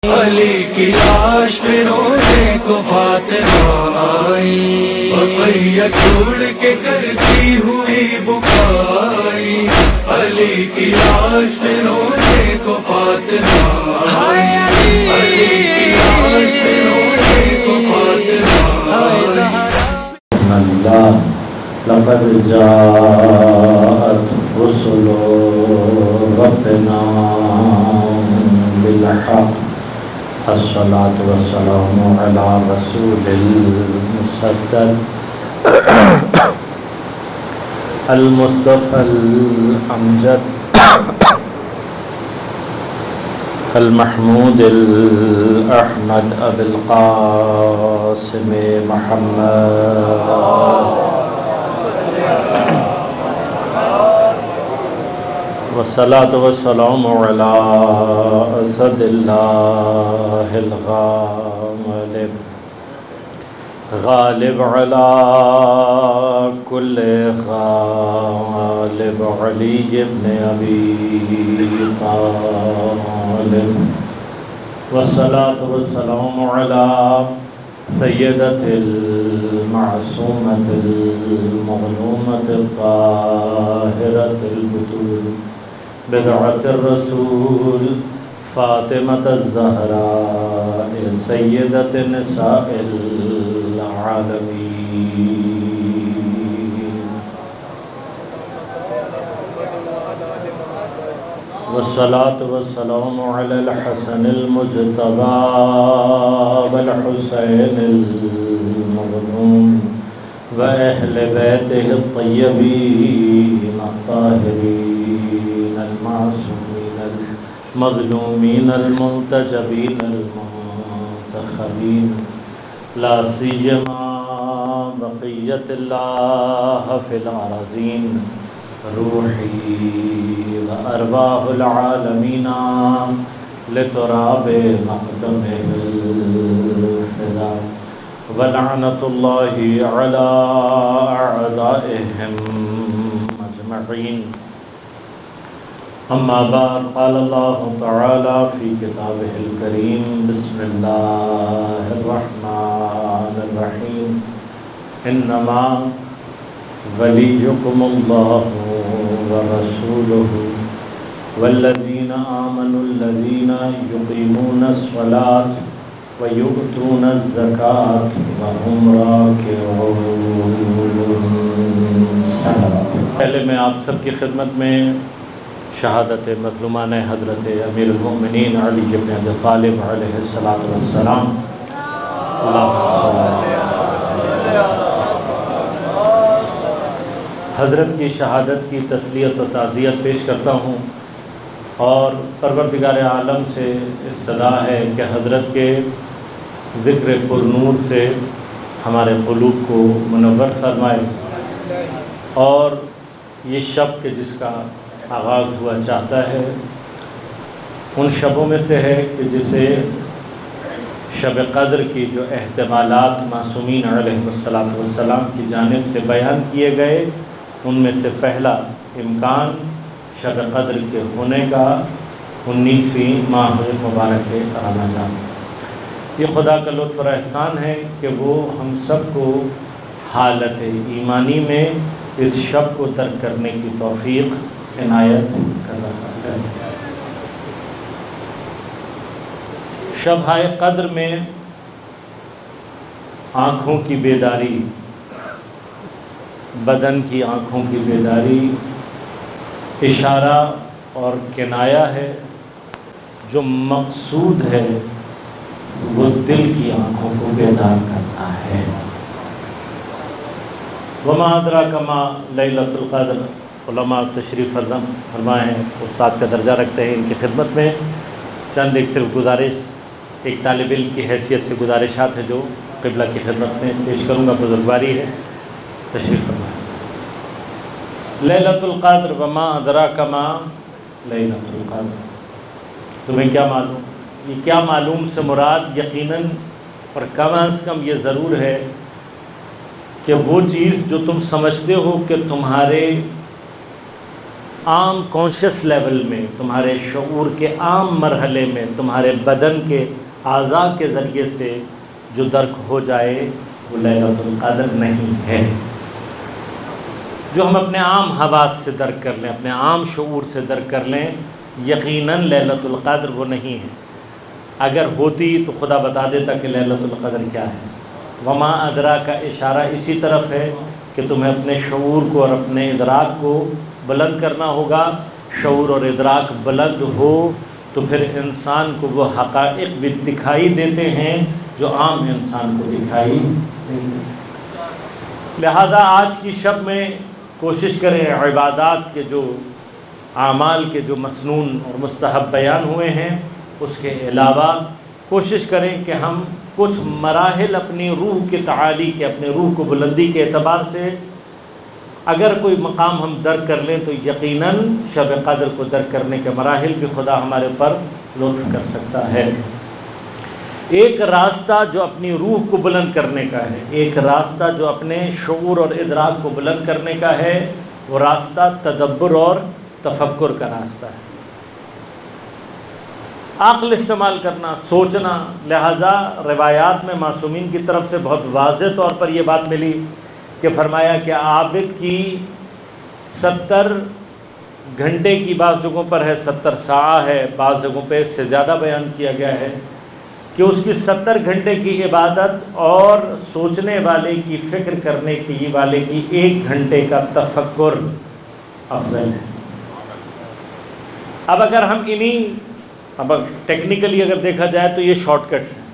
علی کی لاش پہ رونے کو فاطمہ آئی، بقیہ چھوڑ کے کرتی ہوئی بکائی، علی کی لاش پہ رونے کو فاطمہ آئی، علی کی لاش پہ رونے کو فاطمہ آئی۔ اللہ لقد جاءت رسل ربنا بالحق الصلاة والسلام على رسول المصدق المصطفى الأمجد المحمود الأحمد أبي القاسم محمد والصلاة والسلام على أسد الله الغالب غالب على كل غالب علي بن أبي طالب والصلاة والسلام على سيدة المعصومة المظلومة الطاهرة البتول بضعة الرسول فاطمة الزهراء سيدة نساء العالمين والصلاة والسلام على الحسن المجتبى والحسين المظلوم وأهل بيته الطيبين الطاهرين المعصومين المظلومين المنتجبين المنتخبين لا سيما بقية الله في الأراضين روحي وأرواح العالمين لتراب مقدمه الفداء ولعنة الله على أعدائهم أجمعين. أما بعد قال الله تعالى في كتابه الكريم بسم الله الرحمن الرحيم إنما وليكم الله ورسوله والذين آمنوا الذين يقيمون الصلاة ويؤتون الزكاة وهم راكعون. پہلے میں آپ سب کی خدمت میں شہادت مظلومان حضرت امیر المؤمنین علی بن ابی طالب علیہ السلام حضرت کی شہادت کی تسلیت و تعزیت پیش کرتا ہوں، اور پروردگار عالم سے استدعا ہے کہ حضرت کے ذکر پر نور سے ہمارے قلوب کو منور فرمائے، اور یہ شب کے جس کا آغاز ہوا چاہتا ہے ان شبوں میں سے ہے کہ جسے شب قدر کی جو احتمالات معصومین علیہ السلام کی جانب سے بیان کیے گئے ان میں سے پہلا امکان شب قدر کے ہونے کا 19ویں ماہ مبارک رمضان. یہ خدا کا لطف اور احسان ہے کہ وہ ہم سب کو حالت ایمانی میں اس شب کو ترک کرنے کی توفیق عنایت کر رہا ہے. شب قدر میں آنکھوں کی بیداری، بدن کی آنکھوں کی بیداری اشارہ اور کنایہ ہے. جو مقصود ہے وہ دل کی آنکھوں کو بیدار کرنا ہے. وما ادراک ما لیلۃ القدر. علماء تشریف فرمائے ہیں، استاد کا درجہ رکھتے ہیں، ان کی خدمت میں چند ایک صرف گزارش، ایک طالب علم کی حیثیت سے گزارشات ہیں جو قبلہ کی خدمت میں پیش کروں گا. بزرگواری ہے، تشریف فرمائیں. لیلۃ القدر وما ادراک ما لیلۃ القدر. تمہیں کیا معلوم؟ یہ کیا معلوم سے مراد یقیناً اور کم از کم یہ ضرور ہے کہ وہ چیز جو تم سمجھتے ہو کہ تمہارے عام کانشیس لیول میں، تمہارے شعور کے عام مرحلے میں تمہارے بدن کے اعضاء کے ذریعے سے جو درک ہو جائے وہ لیلۃ القدر نہیں ہے۔ جو ہم اپنے عام حواس سے درک کر لیں، اپنے عام شعور سے درک کر لیں، یقیناً لیلۃ القدر وہ نہیں ہے۔ اگر ہوتی تو خدا بتا دیتا کہ لیلۃ القدر کیا ہے۔ وما ادراک کا اشارہ اسی طرف ہے کہ تمہیں اپنے شعور کو اور اپنے ادراک کو بلند کرنا ہوگا۔ شعور اور ادراک بلند ہو تو پھر انسان کو وہ حقائق بھی دکھائی دیتے ہیں جو عام انسان کو دکھائی نہیں دیتے۔ لہذا آج کی شب میں کوشش کریں عبادات کے جو اعمال کے جو مسنون اور مستحب بیان ہوئے ہیں اس کے علاوہ کوشش کریں کہ ہم کچھ مراحل اپنی روح کے تعالی کے، اپنے روح کو بلندی کے اعتبار سے اگر کوئی مقام ہم درک کر لیں تو یقیناً شب قدر کو درک کرنے کے مراحل بھی خدا ہمارے پر لطف کر سکتا ہے۔ ایک راستہ جو اپنی روح کو بلند کرنے کا ہے، ایک راستہ جو اپنے شعور اور ادراک کو بلند کرنے کا ہے، وہ راستہ تدبر اور تفکر کا راستہ ہے، عقل استعمال کرنا، سوچنا۔ لہٰذا روایات میں معصومین کی طرف سے بہت واضح طور پر یہ بات ملی کہ فرمایا کہ عابد کی 70 گھنٹے کی بعض جگہوں پر ہے، 70 ساعہ ہے، بعض جگہوں پہ اس سے زیادہ بیان کیا گیا ہے کہ اس کی 70 گھنٹے کی عبادت اور سوچنے والے کی، فکر کرنے کی والے کی 1 گھنٹے کا تفکر افضل ہے۔ اب اگر ہم اب ٹیکنیکلی اگر دیکھا جائے تو یہ شارٹ کٹس ہیں۔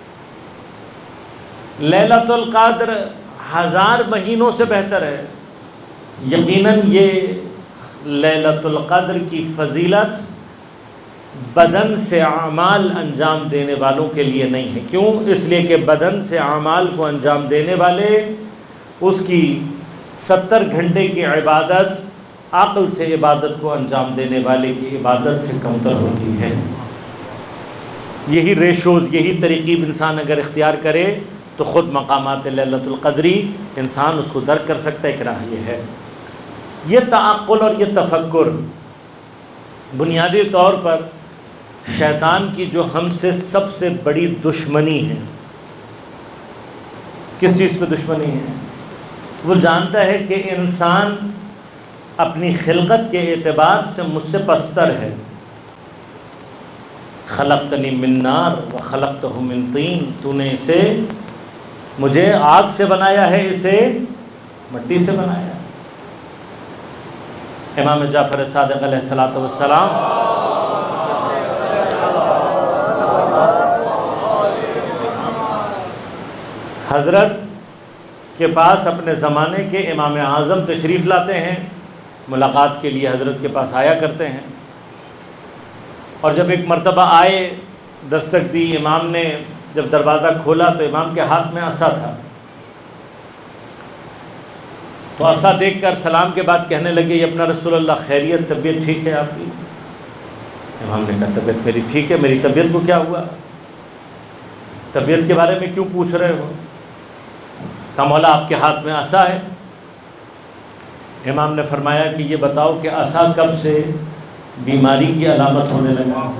لیلۃ القدر 1000 مہینوں سے بہتر ہے۔ یقیناً یہ لیلۃ القدر کی فضیلت بدن سے اعمال انجام دینے والوں کے لیے نہیں ہے۔ کیوں؟ اس لیے کہ بدن سے اعمال کو انجام دینے والے، اس کی 70 گھنٹے کی عبادت عقل سے عبادت کو انجام دینے والے کی عبادت سے کمتر ہوتی ہے۔ یہی ریشوز، یہی ترکیب انسان اگر اختیار کرے تو خود مقامات لیلۃ القدری انسان اس کو درک کر سکتا ہے کہ راہ یہ ہے۔ یہ تعقل اور یہ تفکر بنیادی طور پر شیطان کی جو ہم سے سب سے بڑی دشمنی ہے۔ کس چیز پہ دشمنی ہے؟ وہ جانتا ہے کہ انسان اپنی خلقت کے اعتبار سے مجھ سے پستر ہے۔ خلقتنی من نار و خلقتہ من طین، تو نے اسے مجھے آگ سے بنایا ہے، اسے مٹی سے بنایا ہے۔ امام جعفر صادق علیہ الصلوۃ والسلام حضرت کے پاس اپنے زمانے کے امام اعظم تشریف لاتے ہیں، ملاقات کے لیے حضرت کے پاس آیا کرتے ہیں، اور جب ایک مرتبہ آئے، دستک دی، امام نے جب دروازہ کھولا تو امام کے ہاتھ میں عصا تھا، تو عصا دیکھ کر سلام کے بعد کہنے لگے یہ اپنا رسول اللہ خیریت، طبیعت ٹھیک ہے آپ کی؟ امام نے کہا طبیعت میری ٹھیک ہے، میری طبیعت کو کیا ہوا؟ طبیعت کے بارے میں کیوں پوچھ رہے ہو؟ کہا مولا آپ کے ہاتھ میں عصا ہے۔ امام نے فرمایا کہ یہ بتاؤ کہ عصا کب سے بیماری کی علامت ہونے لگا؟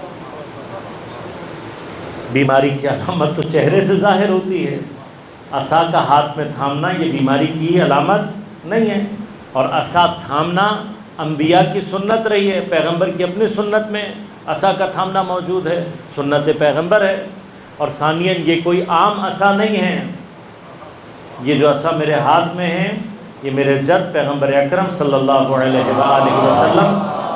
بیماری کی علامت تو چہرے سے ظاہر ہوتی ہے، عصا کا ہاتھ میں تھامنا یہ بیماری کی علامت نہیں ہے۔ اور عصا تھامنا انبیاء کی سنت رہی ہے، پیغمبر کی اپنی سنت میں عصا کا تھامنا موجود ہے، سنت پیغمبر ہے۔ اور ثانیاً یہ کوئی عام عصا نہیں ہے، یہ جو عصا میرے ہاتھ میں ہے یہ میرے جد پیغمبر اکرم صلی اللہ علیہ وآلہ وسلم،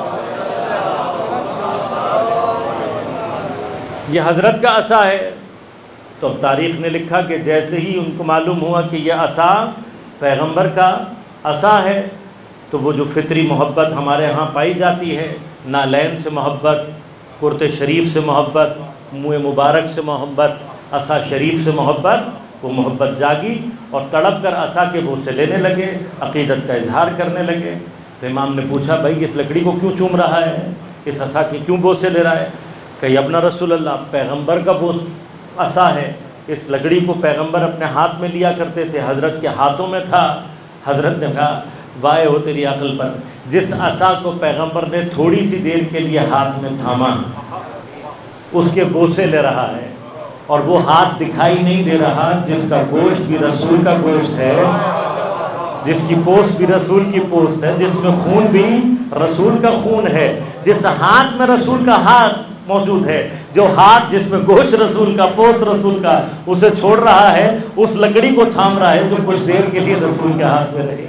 یہ حضرت کا عصا ہے۔ تو اب تاریخ نے لکھا کہ جیسے ہی ان کو معلوم ہوا کہ یہ عصا پیغمبر کا عصا ہے تو وہ جو فطری محبت ہمارے ہاں پائی جاتی ہے، نالین سے محبت، کرتے شریف سے محبت، منہ مبارک سے محبت، عصا شریف سے محبت، وہ محبت جاگی اور تڑپ کر عصا کے بوسے لینے لگے، عقیدت کا اظہار کرنے لگے۔ تو امام نے پوچھا بھائی اس لکڑی کو کیوں چوم رہا ہے، اس عصا کے کیوں بوسے لے رہا ہے؟ کہ اپنا رسول اللہ پیغمبر کا بوس عصا ہے، اس لکڑی کو پیغمبر اپنے ہاتھ میں لیا کرتے تھے، حضرت کے ہاتھوں میں تھا۔ حضرت نے کہا وائے ہو تیری عقل پر، جس عصا کو پیغمبر نے تھوڑی سی دیر کے لیے ہاتھ میں تھاما اس کے بوسے لے رہا ہے، اور وہ ہاتھ دکھائی نہیں دے رہا جس کا گوشت بھی رسول کا گوشت ہے، جس کی پوست بھی رسول کی پوست ہے، جس میں خون بھی رسول کا خون ہے، جس ہاتھ میں رسول کا ہاتھ موجود ہے، جو ہاتھ جس میں گوشت رسول کا، پوست رسول کا، اسے چھوڑ رہا ہے، اس لکڑی کو تھام رہا ہے جو کچھ دیر کے لیے رسول کے ہاتھ میں رہی۔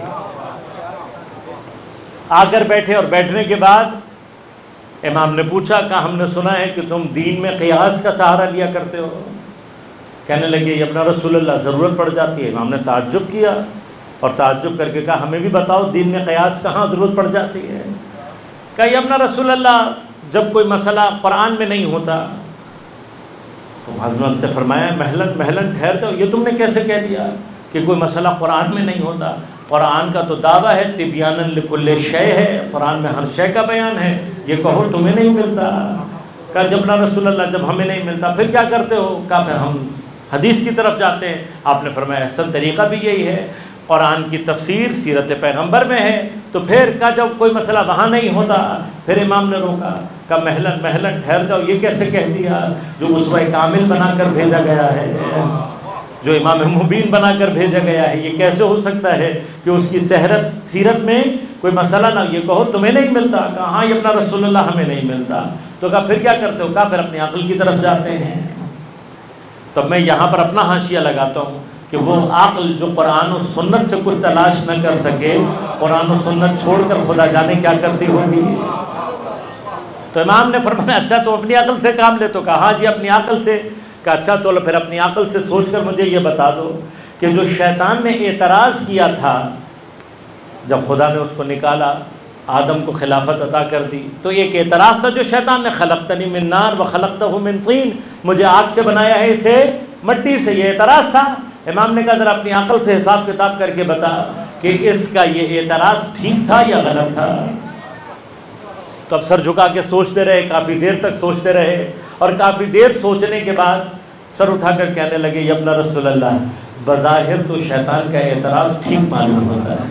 آ کر بیٹھے، اور بیٹھنے کے بعد امام نے پوچھا کہ ہم نے سنا ہے کہ تم دین میں قیاس کا سہارا لیا کرتے ہو۔ کہنے لگے یا ابن رسول اللہ ضرورت پڑ جاتی ہے۔ امام نے تعجب کیا اور تعجب کر کے کہا ہمیں بھی بتاؤ دین میں قیاس کہاں ضرورت پڑ جاتی ہے؟ کہا یا ابن رسول اللہ جب کوئی مسئلہ قرآن میں نہیں ہوتا تو حضرت نے فرمایا محلن ٹھہر جاؤ، یہ تم نے کیسے کہہ دیا کہ کوئی مسئلہ قرآن میں نہیں ہوتا؟ قرآن کا تو دعویٰ ہے تبیانا لکل شے ہے، قرآن میں ہر شے کا بیان ہے، یہ کہو تمہیں نہیں ملتا۔ کہا جب نا رسول اللہ جب ہمیں نہیں ملتا پھر کیا کرتے ہو؟ کہا پھر ہم حدیث کی طرف جاتے ہیں۔ آپ نے فرمایا احسن طریقہ بھی یہی ہے، قرآن کی تفسیر سیرت پیغمبر میں ہے۔ تو پھر کہا جب کوئی مسئلہ وہاں نہیں ہوتا، پھر امام نے روکا، کہا محلن ٹھہر جاؤ، یہ کیسے کہہ دیا جو اسوہ کامل بنا کر بھیجا گیا ہے، جو امام مبین بنا کر بھیجا گیا ہے، یہ کیسے ہو سکتا ہے کہ اس کی سیرت میں کوئی مسئلہ نہ، یہ کہو تمہیں نہیں ملتا؟ کہا ہاں یا ابن رسول اللہ ہمیں نہیں ملتا۔ تو کہا پھر کیا کرتے ہو؟ کہا پھر اپنی عقل کی طرف جاتے ہیں۔ تب میں یہاں پر اپنا حاشیہ لگاتا ہوں کہ وہ عقل جو قرآن و سنت سے کچھ تلاش نہ کر سکے، قرآن و سنت چھوڑ کر خدا جانے کیا کرتی ہوگی۔ تو امام نے فرمایا اچھا تو اپنی عقل سے کام لے، تو کہا ہاں جی اپنی عقل سے۔ کہا اچھا تو پھر اپنی عقل سے سوچ کر مجھے یہ بتا دو کہ جو شیطان نے اعتراض کیا تھا جب خدا نے اس کو نکالا، آدم کو خلافت عطا کر دی، تو ایک اعتراض تھا جو شیطان نے، خلقتنی من نار وخلقتہ من طین، مجھے آگ سے بنایا ہے اسے مٹی سے، یہ اعتراض تھا۔ امام نے کہا ذرا اپنی عقل سے حساب کتاب کر کے بتا کہ اس کا یہ اعتراض ٹھیک تھا یا غلط تھا۔ تو اب سر جھکا کے سوچتے رہے، کافی دیر تک سوچتے رہے، اور کافی دیر سوچنے کے بعد سر اٹھا کر کہنے لگے یا ابن رسول اللہ بظاہر تو شیطان کا اعتراض ٹھیک معلوم ہوتا ہے۔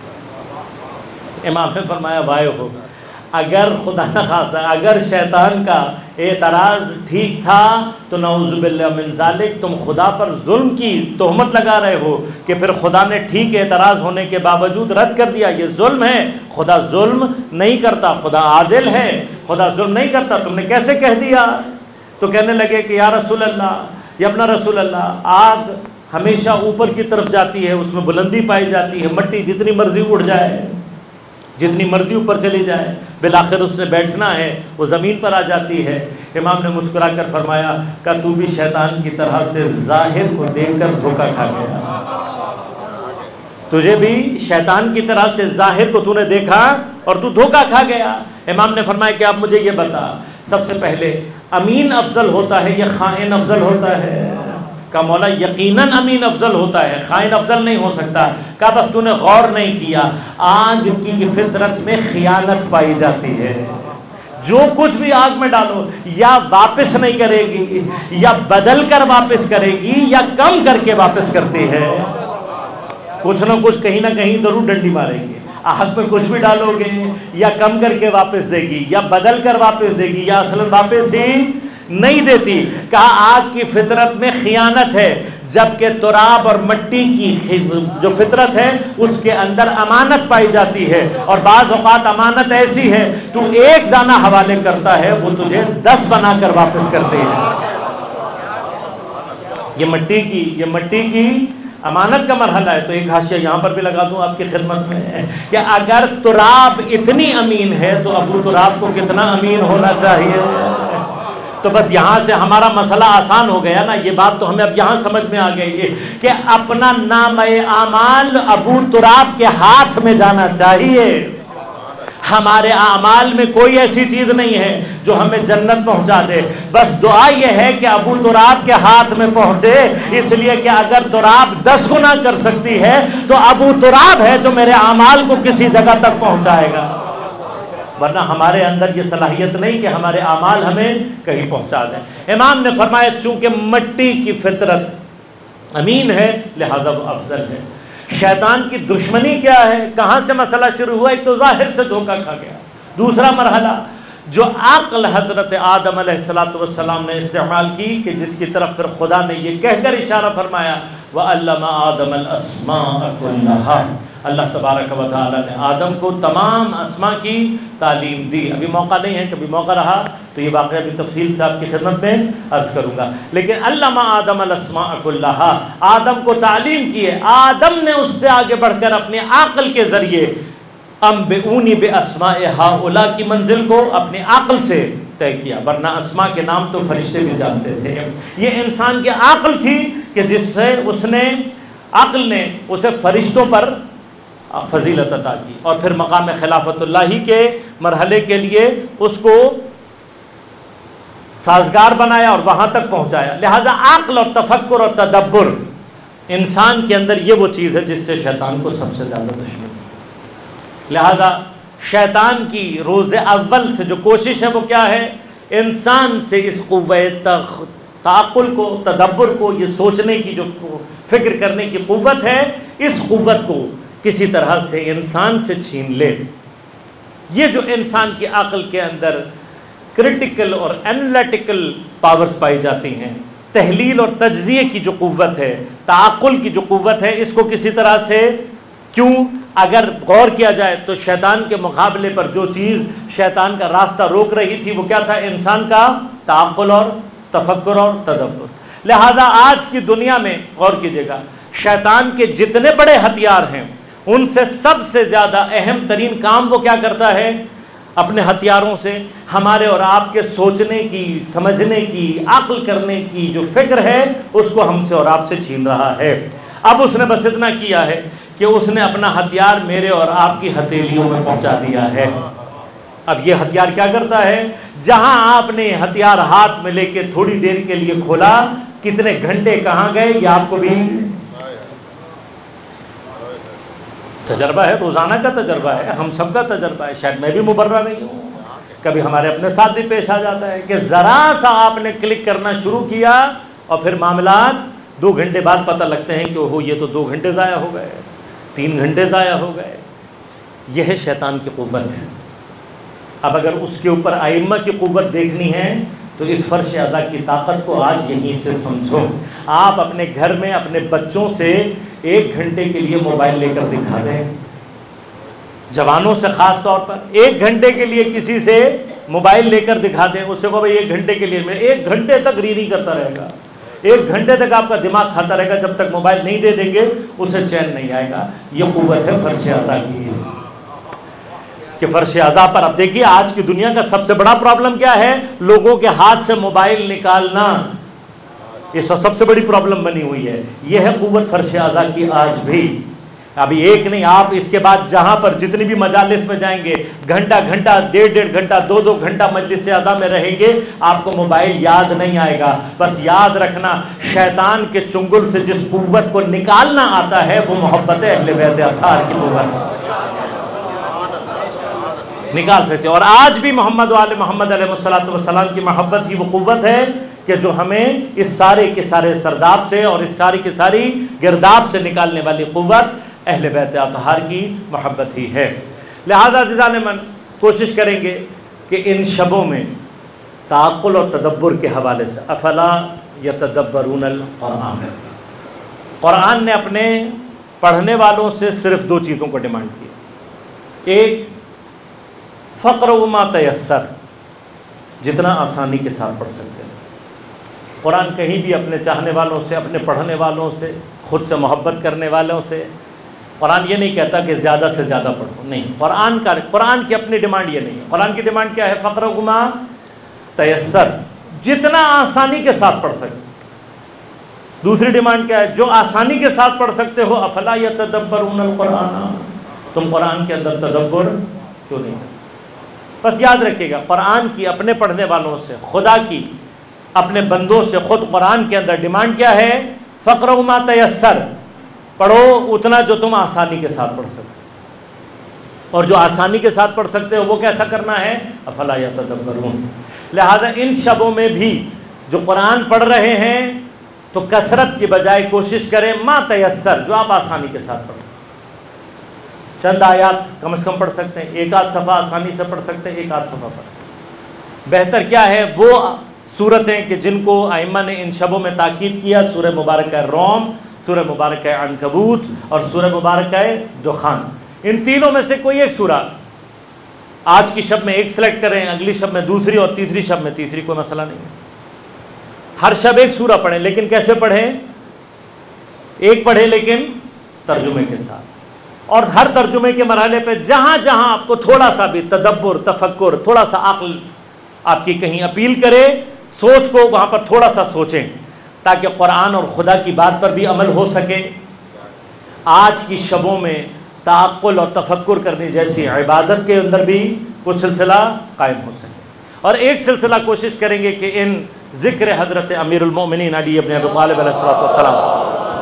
امام نے فرمایا وائے ہو، اگر خدا نخواستہ اگر شیطان کا اعتراض ٹھیک تھا تو نعوذ باللہ من ذالک، تم خدا پر ظلم کی تہمت لگا رہے ہو کہ پھر خدا نے ٹھیک اعتراض ہونے کے باوجود رد کر دیا، یہ ظلم ہے۔ خدا ظلم نہیں کرتا، خدا عادل ہے، خدا ظلم نہیں کرتا، تم نے کیسے کہہ دیا؟ تو کہنے لگے کہ یا رسول اللہ یا اپنا رسول اللہ، آگ ہمیشہ اوپر کی طرف جاتی ہے، اس میں بلندی پائی جاتی ہے، مٹی جتنی مرضی اڑ جائے، جتنی مرضی اوپر چلی جائے، بالآخر اس نے بیٹھنا ہے، وہ زمین پر آ جاتی ہے۔ امام نے مسکرا کر فرمایا کہ تو بھی شیطان کی طرح سے ظاہر کو دیکھ کر دھوکہ کھا گیا، تجھے بھی شیطان کی طرح سے ظاہر کو تو نے دیکھا اور تو دھوکہ کھا گیا۔ امام نے فرمایا کہ اب مجھے یہ بتا، سب سے پہلے امین افضل ہوتا ہے یا خائن افضل ہوتا ہے؟ کہ مولا یقیناً امین افضل ہوتا ہے، خائن افضل نہیں ہو سکتا۔ کہا بس تو نے غور نہیں کیا، آگ کی فطرت میں خیانت پائی جاتی ہے، جو کچھ بھی آگ میں ڈالو یا واپس نہیں کرے گی، یا بدل کر واپس کرے گی، یا کم کر کے واپس کرتی ہے، کچھ نہ کچھ کہیں نہ کہیں ضرور ڈنڈی مارے گی۔ آگ میں کچھ بھی ڈالو گے یا کم کر کے واپس دے گی، یا بدل کر واپس دے گی، یا اصلاً واپس ہی نہیں دیتی۔ کہا آگ کی فطرت میں خیانت ہے، جبکہ تراب اور مٹی کی جو فطرت ہے اس کے اندر امانت پائی جاتی ہے، اور بعض اوقات امانت ایسی ہے تو ایک دانہ حوالے کرتا ہے وہ تجھے 10 بنا کر واپس کرتے ہیں۔ یہ مٹی کی امانت کا مرحلہ ہے۔ تو ایک حاشیہ یہاں پر بھی لگا دوں آپ کی خدمت میں کہ اگر تراب اتنی امین ہے تو ابو تراب کو کتنا امین ہونا چاہیے۔ تو بس یہاں سے ہمارا مسئلہ آسان ہو گیا نا، یہ بات تو ہمیں اب یہاں سمجھ میں آ گئی ہے کہ اپنا نامہ اعمال ابو تراب کے ہاتھ میں جانا چاہیے۔ ہمارے اعمال میں کوئی ایسی چیز نہیں ہے جو ہمیں جنت پہنچا دے، بس دعا یہ ہے کہ ابو تراب کے ہاتھ میں پہنچے، اس لیے کہ اگر تراب 10 گنا کر سکتی ہے تو ابو تراب ہے جو میرے اعمال کو کسی جگہ تک پہنچائے گا، ورنہ ہمارے اندر یہ صلاحیت نہیں کہ ہمارے اعمال ہمیں کہیں پہنچا دیں۔ امام نے فرمایا چونکہ مٹی کی فطرت امین ہے لہذا وہ افضل ہے۔ شیطان کی دشمنی کیا ہے، کہاں سے مسئلہ شروع ہوا؟ ایک تو ظاہر سے دھوکہ کھا گیا، دوسرا مرحلہ جو عقل حضرت آدم علیہ السلام نے استعمال کی کہ جس کی طرف پھر خدا نے یہ کہہ کر اشارہ فرمایا وَعَلَّمَ آدَمَ الْأَسْمَاءَ كُلَّهَا، اللہ تبارک و تعالیٰ نے آدم کو تمام اسماء کی تعلیم دی۔ ابھی موقع نہیں ہے، کبھی موقع رہا تو یہ واقعہ بھی تفصیل سے آپ کی خدمت میں عرض کروں گا، لیکن علم آدم الاسماء كلها، آدم کو تعلیم کی ہے۔ آدم نے اس سے آگے بڑھ کر اپنے عقل کے ذریعے انبئونی باسماء ہؤلاء کی منزل کو اپنی عقل سے طے کیا، ورنہ اسماء کے نام تو فرشتے بھی جانتے تھے۔ یہ انسان کی عقل تھی کہ جس سے عقل نے اسے فرشتوں پر فضیلت عطا کی، اور پھر مقام خلافت اللہ کے مرحلے کے لیے اس کو سازگار بنایا اور وہاں تک پہنچایا۔ لہذا عقل اور تفکر اور تدبر انسان کے اندر یہ وہ چیز ہے جس سے شیطان کو سب سے زیادہ دشمنی ہے۔ لہذا شیطان کی روز اول سے جو کوشش ہے وہ کیا ہے؟ انسان سے اس قوت تعقل کو، تدبر کو، یہ سوچنے کی جو فکر کرنے کی قوت ہے، اس قوت کو کسی طرح سے انسان سے چھین لے۔ یہ جو انسان کی عقل کے اندر کرٹیکل اور انالیٹیکل پاورز پائی جاتی ہیں، تحلیل اور تجزیے کی جو قوت ہے، تعقل کی جو قوت ہے، اس کو کسی طرح سے کیوں اگر غور کیا جائے تو شیطان کے مقابلے پر جو چیز شیطان کا راستہ روک رہی تھی وہ کیا تھا؟ انسان کا تعقل اور تفکر اور تدبر۔ لہذا آج کی دنیا میں غور کیجیے گا، شیطان کے جتنے بڑے ہتھیار ہیں ان سے سب سے زیادہ اہم ترین کام وہ کیا کرتا ہے؟ اپنے ہتھیاروں سے ہمارے اور آپ کے سوچنے کی، سمجھنے کی، عقل کرنے کی جو فکر ہے اس کو ہم سے اور آپ سے چھین رہا ہے۔ اب اس نے بس اتنا کیا ہے کہ اس نے اپنا ہتھیار میرے اور آپ کی ہتھیلیوں میں پہنچا دیا ہے۔ اب یہ ہتھیار کیا کرتا ہے؟ جہاں آپ نے ہتھیار ہاتھ میں لے کے تھوڑی دیر کے لیے کھولا، کتنے گھنٹے کہاں گئے یہ آپ کو بھی تجربہ ہے، روزانہ کا تجربہ ہے، ہم سب کا تجربہ ہے، شاید میں بھی مبرہ نہیں ہوں، کبھی ہمارے اپنے ساتھ بھی پیش آ جاتا ہے کہ ذرا سا آپ نے کلک کرنا شروع کیا اور پھر معاملات 2 گھنٹے بعد پتہ لگتے ہیں کہ اوہ یہ تو 2 گھنٹے ضائع ہو گئے، 3 گھنٹے ضائع ہو گئے۔ یہ ہے شیطان کی قوت۔ اب اگر اس کے اوپر ائمہ کی قوت دیکھنی ہے تو اس فرش اعضاء کی طاقت کو آج یہیں سے سمجھو۔ آپ اپنے گھر میں اپنے بچوں سے 1 گھنٹے کے لیے موبائل لے کر دکھا دیں، جوانوں سے خاص طور پر 1 گھنٹے کے لیے کسی سے موبائل لے کر دکھا دیں، اس سے کہو بھائی 1 گھنٹے کے لیے، میں 1 گھنٹے تک ری کرتا رہے گا، 1 گھنٹے تک آپ کا دماغ کھاتا رہے گا، جب تک موبائل نہیں دے دیں گے اسے چین نہیں آئے گا۔ یہ قوت ہے فرش اعضاء کی کہ فرش اعضاء پر۔ اب دیکھیے آج کی دنیا کا سب سے بڑا پرابلم کیا ہے؟ لوگوں کے ہاتھ سے موبائل نکالنا، اس وقت سب سے بڑی پرابلم بنی ہوئی ہے۔ یہ ہے قوت فرش اعضاء کی آج بھی۔ ابھی ایک نہیں، آپ اس کے بعد جہاں پر جتنی بھی مجالس میں جائیں گے، گھنٹہ گھنٹہ، 1.5 گھنٹہ، 2 گھنٹہ مجلس اعضاء میں رہیں گے، آپ کو موبائل یاد نہیں آئے گا۔ بس یاد رکھنا، شیطان کے چنگل سے جس قوت کو نکالنا آتا ہے وہ محبت اہل بیت اطہار کی قوت نکال سکتے۔ اور آج بھی محمد و آل محمد علیہ السلام کی محبت ہی وہ قوت ہے کہ جو ہمیں اس سارے کے سارے سرداب سے اور اس ساری کی ساری گرداب سے نکالنے والی قوت اہل بیت اطہار کی محبت ہی ہے۔ لہذا عزیزان من کوشش کریں گے کہ ان شبوں میں تعقل اور تدبر کے حوالے سے افلا یتدبرون القرآن، قرآن نے اپنے پڑھنے والوں سے صرف 2 چیزوں کو ڈیمانڈ کی۔ ایک، فقرؤ ما تیسر، جتنا آسانی کے ساتھ پڑھ سکتے ہیں۔ قرآن کہیں بھی اپنے چاہنے والوں سے، اپنے پڑھنے والوں سے، خود سے محبت کرنے والوں سے قرآن یہ نہیں کہتا کہ زیادہ سے زیادہ پڑھو، نہیں۔ قرآن کی اپنی ڈیمانڈ یہ نہیں ہے۔ قرآن کی ڈیمانڈ کیا ہے؟ فقرؤ ما تیسر، جتنا آسانی کے ساتھ پڑھ سکتے۔ دوسری ڈیمانڈ کیا ہے؟ جو آسانی کے ساتھ پڑھ سکتے ہو، افلا یتدبرون القرآن، تم قرآن کے اندر تدبر کیوں نہیں کرتے؟ بس یاد رکھیے گا، قرآن کی اپنے پڑھنے والوں سے، خدا کی اپنے بندوں سے خود قرآن کے اندر ڈیمانڈ کیا ہے؟ فقرؤ ما تیسر، پڑھو اتنا جو تم آسانی کے ساتھ پڑھ سکتے، اور جو آسانی کے ساتھ پڑھ سکتے ہو وہ کیسا کرنا ہے؟ افلا یتدبرون۔ لہذا ان شبوں میں بھی جو قرآن پڑھ رہے ہیں تو کثرت کی بجائے کوشش کریں ما تیسر، جو آپ آسانی کے ساتھ پڑھ سکتے ہیں۔ چند آیات کم از کم پڑھ سکتے ہیں، ایک آدھ صفحہ آسانی سے پڑھ سکتے ہیں، ایک آدھ صفحہ پڑھ۔ بہتر کیا ہے، وہ صورتیں کہ جن کو ائمہ نے ان شبوں میں تاکید کیا، سورہ مبارکہ روم، سورہ مبارکہ عنکبوت اور سورہ مبارکہ دخان، ان تینوں میں سے کوئی ایک سورہ آج کی شب میں ایک سلیکٹ کریں، اگلی شب میں دوسری اور تیسری شب میں تیسری، کوئی مسئلہ نہیں ہے۔ ہر شب ایک سورہ پڑھیں، لیکن کیسے پڑھیں؟ ایک پڑھیں لیکن ترجمے کے ساتھ، اور ہر ترجمے کے مرحلے پہ جہاں جہاں آپ کو تھوڑا سا بھی تدبر، تفکر، تھوڑا سا عقل آپ کی کہیں اپیل کرے، سوچ کو وہاں پر تھوڑا سا سوچیں، تاکہ قرآن اور خدا کی بات پر بھی عمل ہو سکے۔ آج کی شبوں میں تعقل اور تفکر کرنے جیسی عبادت کے اندر بھی کچھ سلسلہ قائم ہو سکے، اور ایک سلسلہ کوشش کریں گے کہ ان ذکر حضرت امیر المؤمنین علی ابن ابی طالب علیہ السلام،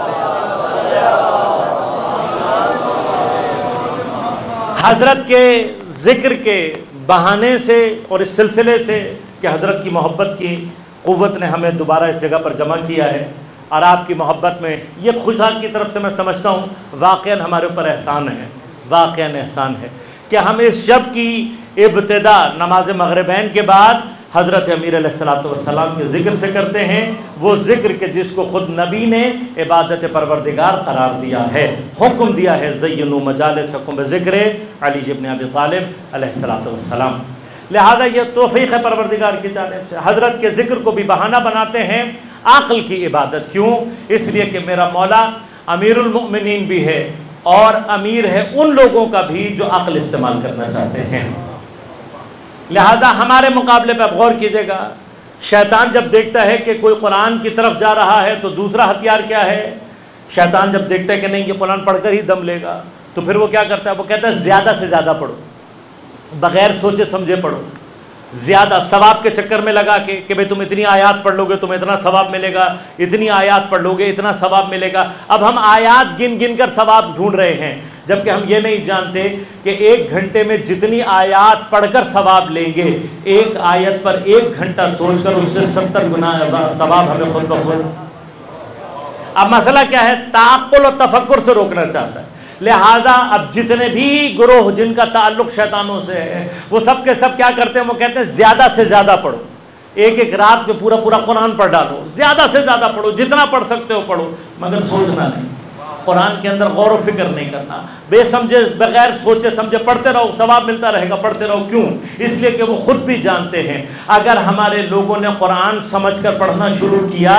حضرت کے ذکر کے بہانے سے اور اس سلسلے سے کہ حضرت کی محبت کی قوت نے ہمیں دوبارہ اس جگہ پر جمع کیا ہے، اور آپ کی محبت میں یہ خوشحال کی طرف سے میں سمجھتا ہوں واقعاً ہمارے اوپر احسان ہے، واقعاً احسان ہے کہ ہم اس شب کی ابتدا نماز مغربین کے بعد حضرت امیر علیہ السلام کے ذکر سے کرتے ہیں، وہ ذکر کہ جس کو خود نبی نے عبادت پروردگار قرار دیا ہے، حکم دیا ہے زینوا مجالسکم بذکر علی ابن ابی طالب علیہ السلام۔ لہذا یہ توفیق ہے پروردگار کی جانب سے، حضرت کے ذکر کو بھی بہانہ بناتے ہیں عقل کی عبادت۔ کیوں؟ اس لیے کہ میرا مولا امیر المؤمنین بھی ہے اور امیر ہے ان لوگوں کا بھی جو عقل استعمال کرنا چاہتے ہیں۔ لہذا ہمارے مقابلے پہ آپ غور کیجئے گا، شیطان جب دیکھتا ہے کہ کوئی قرآن کی طرف جا رہا ہے تو دوسرا ہتھیار کیا ہے؟ شیطان جب دیکھتا ہے کہ نہیں یہ قرآن پڑھ کر ہی دم لے گا تو پھر وہ کیا کرتا ہے؟ وہ کہتا ہے زیادہ سے زیادہ پڑھو، بغیر سوچے سمجھے پڑھو، زیادہ ثواب کے چکر میں لگا کے کہ بھئی تم اتنی آیات پڑھ لو گے تمہیں اتنا ثواب ملے گا، اتنی آیات پڑھ لو گے اتنا ثواب ملے گا۔ اب ہم آیات گن گن کر ثواب ڈھونڈ رہے ہیں، جبکہ ہم یہ نہیں جانتے کہ ایک گھنٹے میں جتنی آیات پڑھ کر ثواب لیں گے، ایک آیت پر ایک گھنٹہ سوچ کر اس سے 70 گنا ثواب ہمیں خود بخود۔ اب مسئلہ کیا ہے؟ تعقل و تفکر سے روکنا چاہتا ہے۔ لہذا اب جتنے بھی گروہ جن کا تعلق شیطانوں سے ہے وہ سب کے سب کیا کرتے ہیں؟ وہ کہتے ہیں زیادہ سے زیادہ پڑھو، ایک ایک رات میں پورا پورا قرآن پڑھ ڈالو، زیادہ سے زیادہ پڑھو، جتنا پڑھ سکتے ہو پڑھو، مگر سوچنا نہیں، قرآن کے اندر غور و فکر نہیں کرنا، بے سمجھے بغیر سوچے سمجھے پڑھتے رہو، ثواب ملتا رہے گا، پڑھتے رہو۔ کیوں؟ اس لیے کہ وہ خود بھی جانتے ہیں اگر ہمارے لوگوں نے قرآن سمجھ کر پڑھنا شروع کیا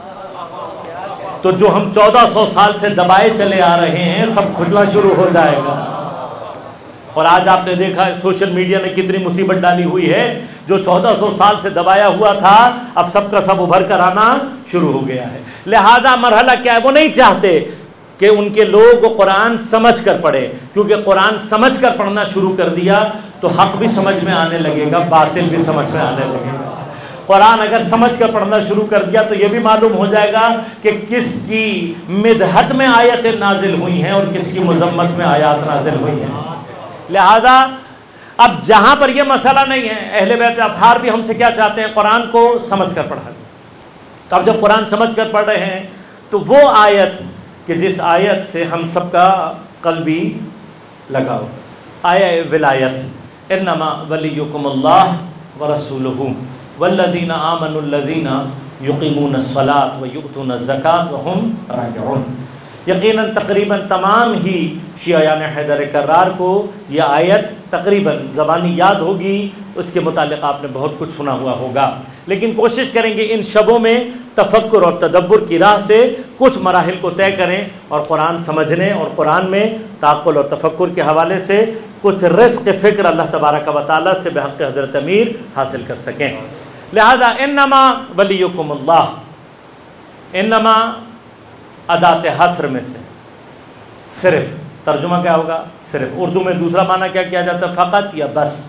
تو جو ہم 1400 سال سے دبائے چلے آ رہے ہیں سب کھلنا شروع ہو جائے گا۔ اور آج آپ نے دیکھا سوشل میڈیا نے کتنی مصیبت ڈالی ہوئی ہے، جو 1400 سال سے دبایا ہوا تھا اب سب کا سب ابھر کر آنا شروع ہو گیا ہے۔ لہذا مرحلہ کیا ہے؟ وہ نہیں چاہتے کہ ان کے لوگ قرآن سمجھ کر پڑھے، کیونکہ قرآن سمجھ کر پڑھنا شروع کر دیا تو حق بھی سمجھ میں آنے لگے گا، باطل بھی سمجھ میں آنے لگے گا۔ قرآن اگر سمجھ کر پڑھنا شروع کر دیا تو یہ بھی معلوم ہو جائے گا کہ کس کی مدحت میں آیتیں نازل ہوئی ہیں اور کس کی مذمت میں آیات نازل ہوئی ہیں۔ لہذا اب جہاں پر یہ مسئلہ نہیں ہے، اہل بیت اطہار بھی ہم سے کیا چاہتے ہیں؟ قرآن کو سمجھ کر پڑھا۔ تو اب جب قرآن سمجھ کر پڑھ رہے ہیں تو وہ آیت کہ جس آیت سے ہم سب کا قلبی لگاؤ، آیہ ولایت، انما ولیکم اللہ ورسولہ والذین آمنوا الذین یقیمون الصلاۃ ویؤتون الزکاۃ وہم راکعون۔ یقیناً تقریباً تمام ہی شیعیان حیدر کرار کو یہ آیت تقریباً زبانی یاد ہوگی، اس کے متعلق آپ نے بہت کچھ سنا ہوا ہوگا، لیکن کوشش کریں گے ان شبوں میں تفکر اور تدبر کی راہ سے کچھ مراحل کو طے کریں اور قرآن سمجھنے اور قرآن میں تعقل اور تفکر کے حوالے سے کچھ رزق فکر اللہ تبارک و تعالیٰ سے بحق حضرت امیر حاصل کر سکیں۔ لہذا انما ولیکم اللہ، انما ادات حصر میں سے صرف ترجمہ کیا ہوگا؟ صرف۔ اردو میں دوسرا معنی کیا کیا جاتا ہے؟ فقط یا بس۔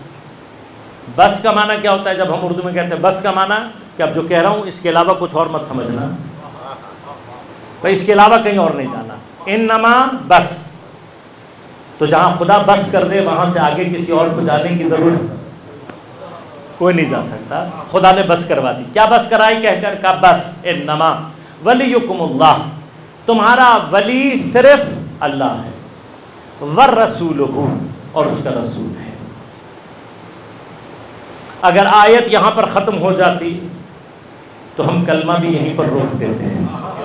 بس کا معنی کیا ہوتا ہے جب ہم اردو میں کہتے ہیں بس کا معنی کہ اب جو کہہ رہا ہوں اس کے علاوہ کچھ اور مت سمجھنا، بھائی اس کے علاوہ کہیں اور نہیں جانا، انما بس۔ تو جہاں خدا بس کر دے وہاں سے آگے کسی اور کو جانے کی ضرورت کوئی نہیں جا سکتا، خدا نے بس کروا دی۔ کیا بس کرائی؟ کہہ کر کہا بس، انما वलियुकुम अल्लाह, तुम्हारा वली सिर्फ अल्लाह है, वरसूलुहु, और उसका रसूल है। अगर आयत यहाँ पर ख़त्म हो जाती तो हम कलमा भी यहीं पर रोक देते हैं।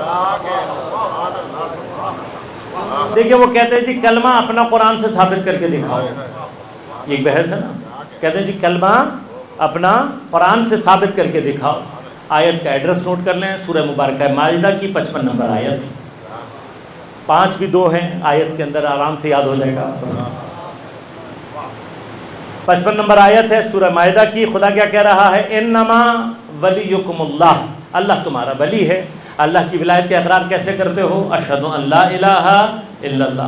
देखिए वो कहते हैं जी कलमा अपना कुरान से साबित करके दिखाओ, ये बहस है ना। कहते हैं जी कलमा अपना कुरान से साबित करके दिखाओ। आयत का एड्रेस नोट कर लें, सूरह मुबारक माइदा की 55 नंबर आयत, 5 भी 2 हैं आयत के अंदर, आराम से याद हो जाएगा। 55 नंबर आयत है सूरह माइदा की। खुदा क्या कह रहा है? इन्नमा वलियुकुमुल्लाह, अल्लाह तुम्हारा वली है। अल्लाह की विलायत का इकरार कैसे करते हो? अशहदु अन ला इलाहा इल्लल्लाह।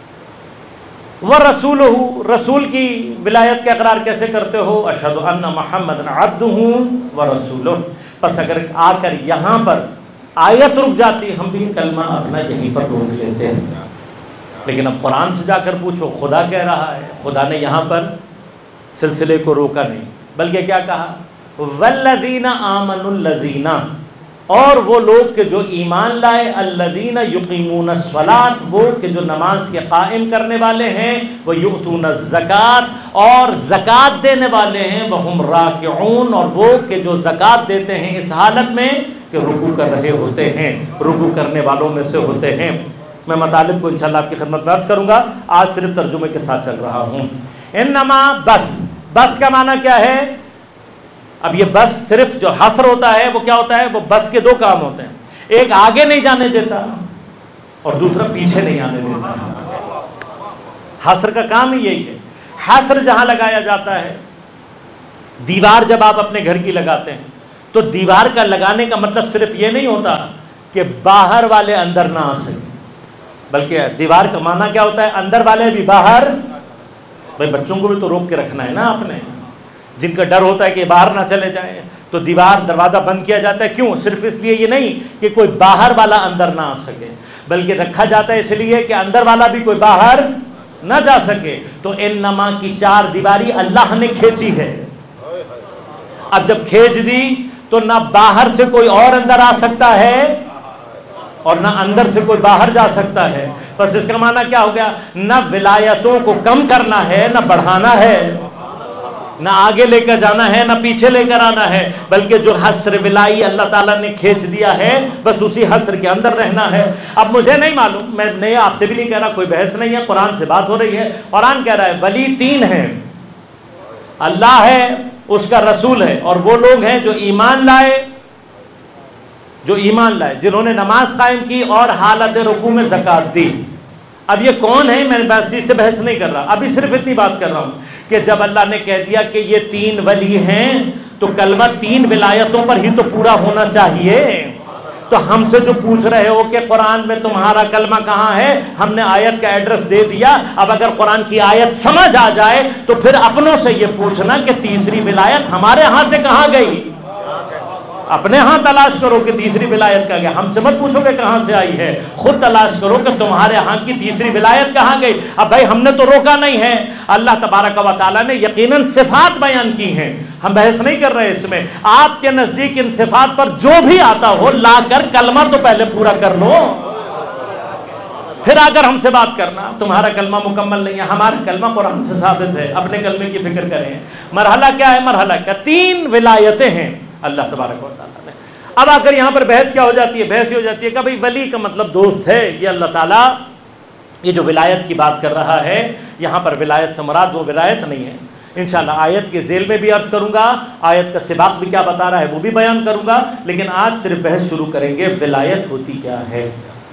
व रसूलुहु, रसूल की विलायत का इकरार कैसे करते हो? अशहदु अन्न मुहम्मदन अब्दुहु व रसूलुहु। बस अगर आकर यहाँ पर आयत रुक जाती, हम भी कलमा अपना यहीं पर रोक लेते हैं। लेकिन अब कुरान से जाकर पूछो, खुदा कह रहा है। खुदा ने यहाँ पर सिलसिले को रोका नहीं, बल्कि क्या कहा? वल्लज़ीना आमनुल्लज़ीना, और वो लोग के जो ईमान लाए, अल्लज़ीना युक़ीमूनस्सलात, वो के जो नमाज के कायम करने वाले हैं, वो युअतूनज़्ज़कात, और ज़कात देने वाले हैं, वहुम राकिऊन, और वो के जो ज़कात देते हैं इस हालत में कि रुकू कर रहे होते हैं, रुकू करने वालों में से होते हैं। मैं मतलब को इंशाअल्लाह आपकी खिदमत में अर्ज़ करूँगा, आज सिर्फ तर्जुमे के साथ चल रहा हूँ। इन्नमा बस, बस का माना क्या है? अब ये बस सिर्फ जो हसर होता है वो क्या होता है? वो बस के 2 काम होते हैं, एक आगे नहीं जाने देता और दूसरा पीछे नहीं आने देता। हसर का काम ही यही है। हसर जहां लगाया जाता है, दीवार जब आप अपने घर की लगाते हैं तो दीवार का लगाने का मतलब सिर्फ ये नहीं होता कि बाहर वाले अंदर ना आ सके, बल्कि दीवार का माना क्या होता है? अंदर वाले भी बाहर। भाई बच्चों को भी तो रोक के रखना है ना आपने, जिनका डर होता है कि बाहर ना चले जाए, तो दीवार दरवाज़ा बंद किया जाता है। क्यों? सिर्फ इसलिए ये नहीं कि कोई बाहर वाला अंदर ना आ सके, बल्कि रखा जाता है इसलिए कि अंदर वाला भी कोई बाहर ना जा सके। तो इन्नमा की 4 दीवारी अल्लाह ने खींची है। अब जब खींच दी तो ना बाहर से कोई और अंदर आ सकता है और ना अंदर से कोई बाहर जा सकता है। बस इसका माना क्या हो गया? ना विलायतों को कम करना है, ना बढ़ाना है, ना आगे लेकर जाना है, ना पीछे लेकर आना है, बल्कि जो हस्र विलाई अल्लाह ताला ने खींच दिया है बस उसी हस्र के अंदर रहना है। अब मुझे नहीं मालूम, मैं नहीं आपसे भी नहीं कह रहा, कोई बहस नहीं है, कुरान से बात हो रही है। कुरान कह रहा है वली 3 हैं, अल्लाह है, उसका रसूल है, और वो लोग हैं जो ईमान लाए, जिन्होंने नमाज कायम की और हालत रुकू में ज़कात दी। अब ये कौन है? मैं बात से बहस नहीं कर रहा, अभी सिर्फ इतनी बात कर रहा हूँ कि जब अल्लाह ने कह दिया कि ये 3 वली हैं तो कलमा 3 विलायतों पर ही तो पूरा होना चाहिए। तो हमसे जो पूछ रहे हो कि कुरान में तुम्हारा कलमा कहाँ है, हमने आयत का एड्रेस दे दिया। अब अगर कुरान की आयत समझ आ जाए तो फिर अपनों से ये पूछना कि तीसरी विलायत हमारे यहाँ से कहाँ गई। अपने यहाँ तलाश करो कि तीसरी विलायत का गया, हमसे मत पूछो कि कहाँ से आई है, खुद तलाश करो कि तुम्हारे यहाँ की तीसरी विलायत कहाँ गई। अब भाई हमने तो रोका नहीं है, अल्लाह तबारक व तआला ने यकीनन सिफात बयान की हैं, हम बहस नहीं कर रहे इसमें। आपके नजदीक इन सिफात पर जो भी आता हो लाकर कलमा तो पहले पूरा कर लो, फिर आकर हमसे बात करना। तुम्हारा कलमा मुकम्मल नहीं है, हमारा कलमा कुरान से साबित है, अपने कलमे की फिक्र करें। मरहला क्या है? मरहला क्या? 3 विलायतें हैं अल्लाह तबारक व तआला ने। अब आकर यहाँ पर बहस क्या हो जाती है? बहस हो जाती है कि भाई वली का मतलब दोस्त है। ये अल्लाह ताला ये जो विलायत की बात कर रहा है, यहाँ पर विलायत से मुराद वो विलायत नहीं है। इंशाअल्लाह आयत के ज़ेल में भी अर्ज़ करूँगा, आयत का सिबाक भी क्या बता रहा है वो भी बयान करूँगा, लेकिन आज सिर्फ बहस शुरू करेंगे विलायत होती क्या है।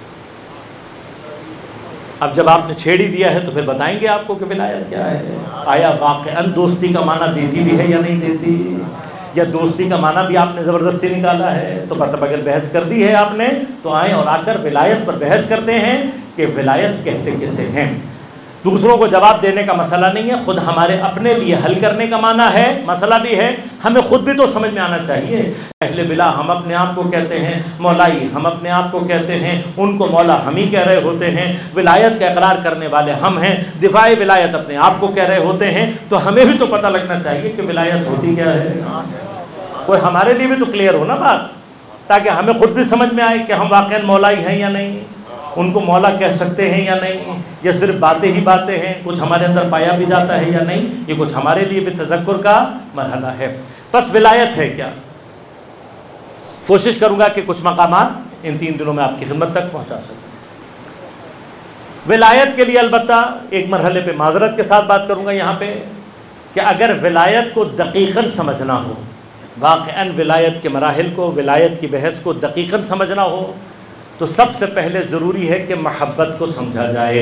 अब जब आपने छेड़ ही दिया है तो फिर बताएंगे आपको कि विलायत क्या है। आया वाक़अन दोस्ती का माना देती भी है या नहीं देती, या दोस्ती का माना भी आपने ज़बरदस्ती निकाला है। तो बस अब अगर बहस कर दी है आपने तो आए और आकर विलायत पर बहस करते हैं कि विलायत कहते किसे हैं। दूसरों को जवाब देने का मसला नहीं है, खुद हमारे अपने लिए हल करने का माना है, मसला भी है। हमें खुद भी तो समझ में आना चाहिए। अहले बिला हम अपने आप को कहते हैं, मौलाई हम अपने आप को कहते हैं, उनको मौला हम ही कह रहे होते हैं। विलायत का इकरार करने वाले हम हैं, दिफाए विलायत अपने आप को कह रहे होते हैं। तो हमें भी तो पता लगना चाहिए कि विलायत होती क्या है, कोई हमारे लिए भी तो क्लियर हो ना बात। تاکہ ہمیں خود بھی سمجھ میں آئے کہ ہم واقعاً مولا ہی ہیں یا نہیں، ان کو مولا کہہ سکتے ہیں یا نہیں، یا صرف باتیں ہی باتیں ہیں، کچھ ہمارے اندر پایا بھی جاتا ہے یا نہیں، یہ کچھ ہمارے لیے بھی تذکر کا مرحلہ ہے۔ بس ولایت ہے کیا؟ کوشش کروں گا کہ کچھ مقامات ان 3 دنوں میں آپ کی خدمت تک پہنچا سکوں۔ ولایت کے لیے البتہ ایک مرحلے پہ معذرت کے ساتھ بات کروں گا یہاں پہ، کہ اگر ولایت کو دقیقاً سمجھنا ہو، واقعاً ولایت کے مراحل کو، ولایت کی بحث کو دقیقاً سمجھنا ہو، تو سب سے پہلے ضروری ہے کہ محبت کو سمجھا جائے،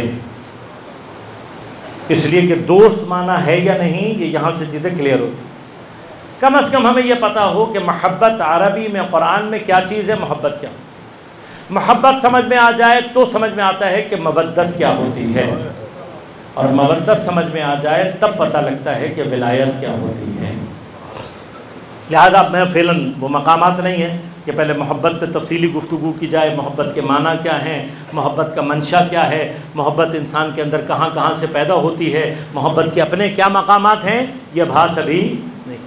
اس لیے کہ دوست مانا ہے یا نہیں، یہ یہاں سے چیزیں کلیئر ہوتی ہیں۔ کم از کم ہمیں یہ پتہ ہو کہ محبت عربی میں، قرآن میں کیا چیز ہے، محبت کیا، محبت سمجھ میں آ جائے تو سمجھ میں آتا ہے کہ مودت کیا ہوتی ہے، اور مودت سمجھ میں آ جائے تب پتہ لگتا ہے کہ ولایت کیا ہوتی ہے۔ لہذا میں فعلاً وہ مقامات نہیں ہیں کہ پہلے محبت پہ تفصیلی گفتگو کی جائے، محبت کے معنی کیا ہیں، محبت کا منشا کیا ہے، محبت انسان کے اندر کہاں کہاں سے پیدا ہوتی ہے، محبت کے اپنے کیا مقامات ہیں، یہ بحث ابھی نہیں۔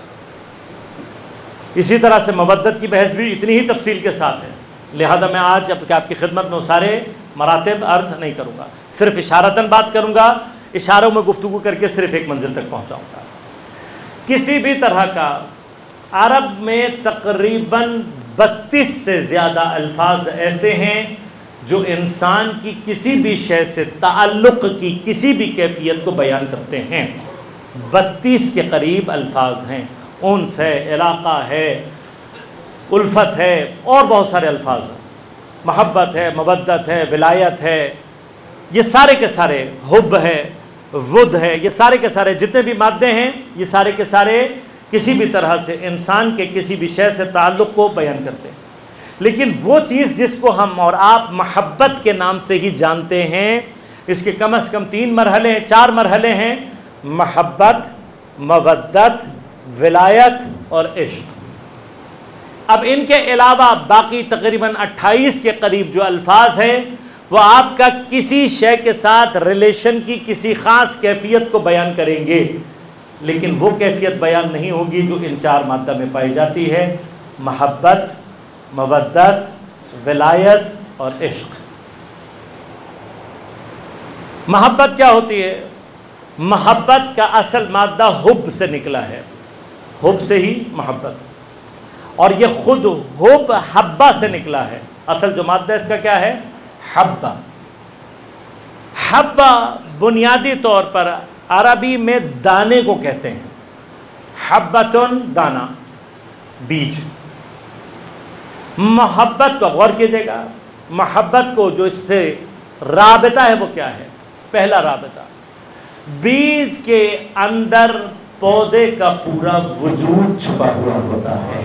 اسی طرح سے مودت کی بحث بھی اتنی ہی تفصیل کے ساتھ ہے، لہذا میں آج آپ کی خدمت میں وہ سارے مراتب عرض نہیں کروں گا، صرف اشارتاً بات کروں گا، اشاروں میں گفتگو کر کے صرف ایک منزل تک پہنچاؤں گا۔ کسی بھی طرح کا عرب میں تقریباً 32 سے زیادہ الفاظ ایسے ہیں جو انسان کی کسی بھی شے سے تعلق کی کسی بھی کیفیت کو بیان کرتے ہیں۔ 32 کے قریب الفاظ ہیں، انس ہے، علاقہ ہے، الفت ہے، اور بہت سارے الفاظ ہیں، محبت ہے، مودت ہے، ولایت ہے، یہ سارے کے سارے، حب ہے، ود ہے، یہ سارے کے سارے جتنے بھی مادے ہیں، یہ سارے کے سارے کسی بھی طرح سے انسان کے کسی بھی شے سے تعلق کو بیان کرتے ہیں۔ لیکن وہ چیز جس کو ہم اور آپ محبت کے نام سے ہی جانتے ہیں، اس کے کم از کم 3 مرحلے ہیں، 4 مرحلے ہیں: محبت، مودت، ولایت اور عشق۔ اب ان کے علاوہ باقی تقریباً 28 کے قریب جو الفاظ ہیں، وہ آپ کا کسی شے کے ساتھ ریلیشن کی کسی خاص کیفیت کو بیان کریں گے، لیکن وہ کیفیت بیان نہیں ہوگی جو ان 4 مادہ میں پائی جاتی ہے: محبت، مودت، ولایت اور عشق۔ محبت کیا ہوتی ہے؟ محبت کا اصل مادہ حب سے نکلا ہے، حب سے ہی محبت، اور یہ خود حب حبہ سے نکلا ہے۔ اصل جو مادہ اس کا کیا ہے؟ حبہ۔ حبہ بنیادی طور پر عربی میں دانے کو کہتے ہیں، حبتن، دانا، بیج۔ محبت کو غور کیجئے گا، محبت کو جو اس سے رابطہ ہے وہ کیا ہے؟ پہلا رابطہ، بیج کے اندر پودے کا پورا وجود چھپا ہوا ہوتا ہے۔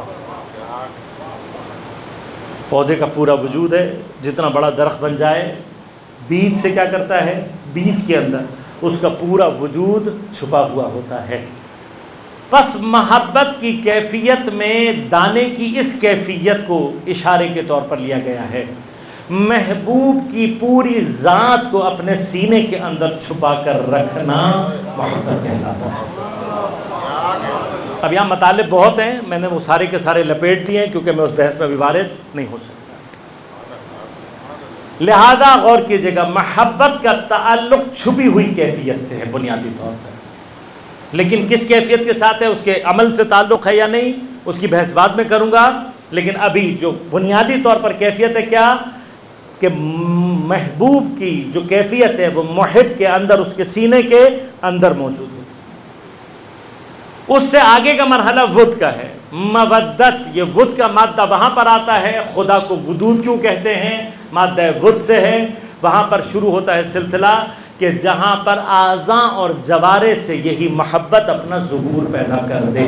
پودے کا پورا وجود ہے، جتنا بڑا درخت بن جائے، بیج سے کیا کرتا ہے؟ بیج کے اندر اس کا پورا وجود چھپا ہوا ہوتا ہے۔ بس محبت کی کیفیت میں دانے کی اس کیفیت کو اشارے کے طور پر لیا گیا ہے۔ محبوب کی پوری ذات کو اپنے سینے کے اندر چھپا کر رکھنا محبت کہلاتا ہے۔ اب یہاں مطالب بہت ہیں، میں نے وہ سارے کے سارے لپیٹ دیے ہیں کیونکہ میں اس بحث میں بھی وارد نہیں ہو سکتا۔ لہذا غور کیجئے گا، محبت کا تعلق چھپی ہوئی کیفیت سے ہے بنیادی طور پر، لیکن کس کیفیت کے ساتھ ہے، اس کے عمل سے تعلق ہے یا نہیں، اس کی بحث بعد میں کروں گا۔ لیکن ابھی جو بنیادی طور پر کیفیت ہے کیا، کہ محبوب کی جو کیفیت ہے وہ محب کے اندر، اس کے سینے کے اندر موجود ہوتی ہے۔ اس سے آگے کا مرحلہ ود کا ہے، مودت۔ یہ ود کا مادہ وہاں پر آتا ہے، خدا کو ودود کیوں کہتے ہیں، مادہ ود سے ہے۔ وہاں پر شروع ہوتا ہے سلسلہ کہ جہاں پر اعضاء اور جوارے سے یہی محبت اپنا ظہور پیدا کر دے۔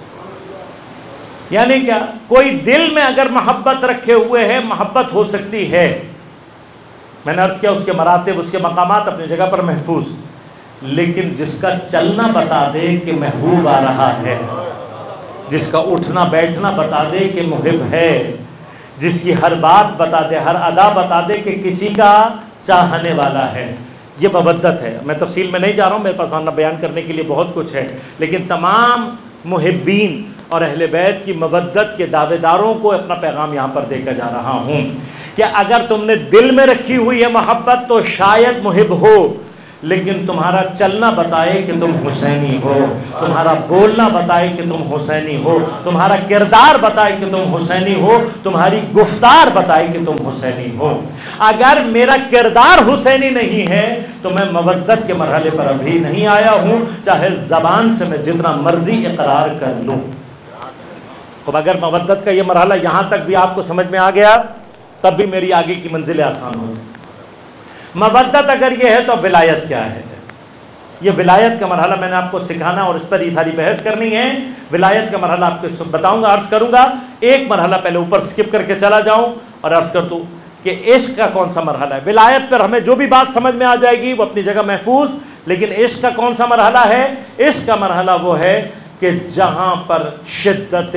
یعنی کیا، کوئی دل میں اگر محبت رکھے ہوئے ہے، محبت ہو سکتی ہے، میں نے عرض کیا اس کے مراتب، اس کے مقامات اپنی جگہ پر محفوظ، لیکن جس کا چلنا بتا دے کہ محبوب آ رہا ہے، جس کا اٹھنا بیٹھنا بتا دے کہ محب ہے، جس کی ہر بات بتا دے، ہر ادا بتا دے کہ کسی کا چاہنے والا ہے، یہ مودت ہے۔ میں تفصیل میں نہیں جا رہا ہوں، میرے پاس آنا بیان کرنے کے لیے بہت کچھ ہے، لیکن تمام محبین اور اہل بیت کی مودت کے دعوے داروں کو اپنا پیغام یہاں پر دے کر جا رہا ہوں کہ اگر تم نے دل میں رکھی ہوئی ہے محبت تو شاید محب ہو، لیکن تمہارا چلنا بتائے کہ تم حسینی ہو، تمہارا بولنا بتائے کہ تم حسینی ہو، تمہارا کردار بتائے کہ تم حسینی ہو، تمہاری گفتار بتائے کہ تم حسینی ہو۔ اگر میرا کردار حسینی نہیں ہے تو میں مودت کے مرحلے پر ابھی نہیں آیا ہوں، چاہے زبان سے میں جتنا مرضی اقرار کر لوں۔ خب اگر مودت کا یہ مرحلہ یہاں تک بھی آپ کو سمجھ میں آ گیا تب بھی میری آگے کی منزلیں آسان ہو جائیں۔ مودت اگر یہ ہے تو ولایت کیا ہے؟ یہ ولایت کا مرحلہ میں نے آپ کو سکھانا اور اس پر یہ ساری بحث کرنی ہے۔ ولایت کا مرحلہ آپ کو بتاؤں گا، عرض کروں گا۔ ایک مرحلہ پہلے اوپر سکپ کر کے چلا جاؤں اور عرض کر دوں کہ عشق کا کون سا مرحلہ ہے۔ ولایت پر ہمیں جو بھی بات سمجھ میں آ جائے گی وہ اپنی جگہ محفوظ، لیکن عشق کا کون سا مرحلہ ہے؟ عشق کا مرحلہ وہ ہے کہ جہاں پر شدت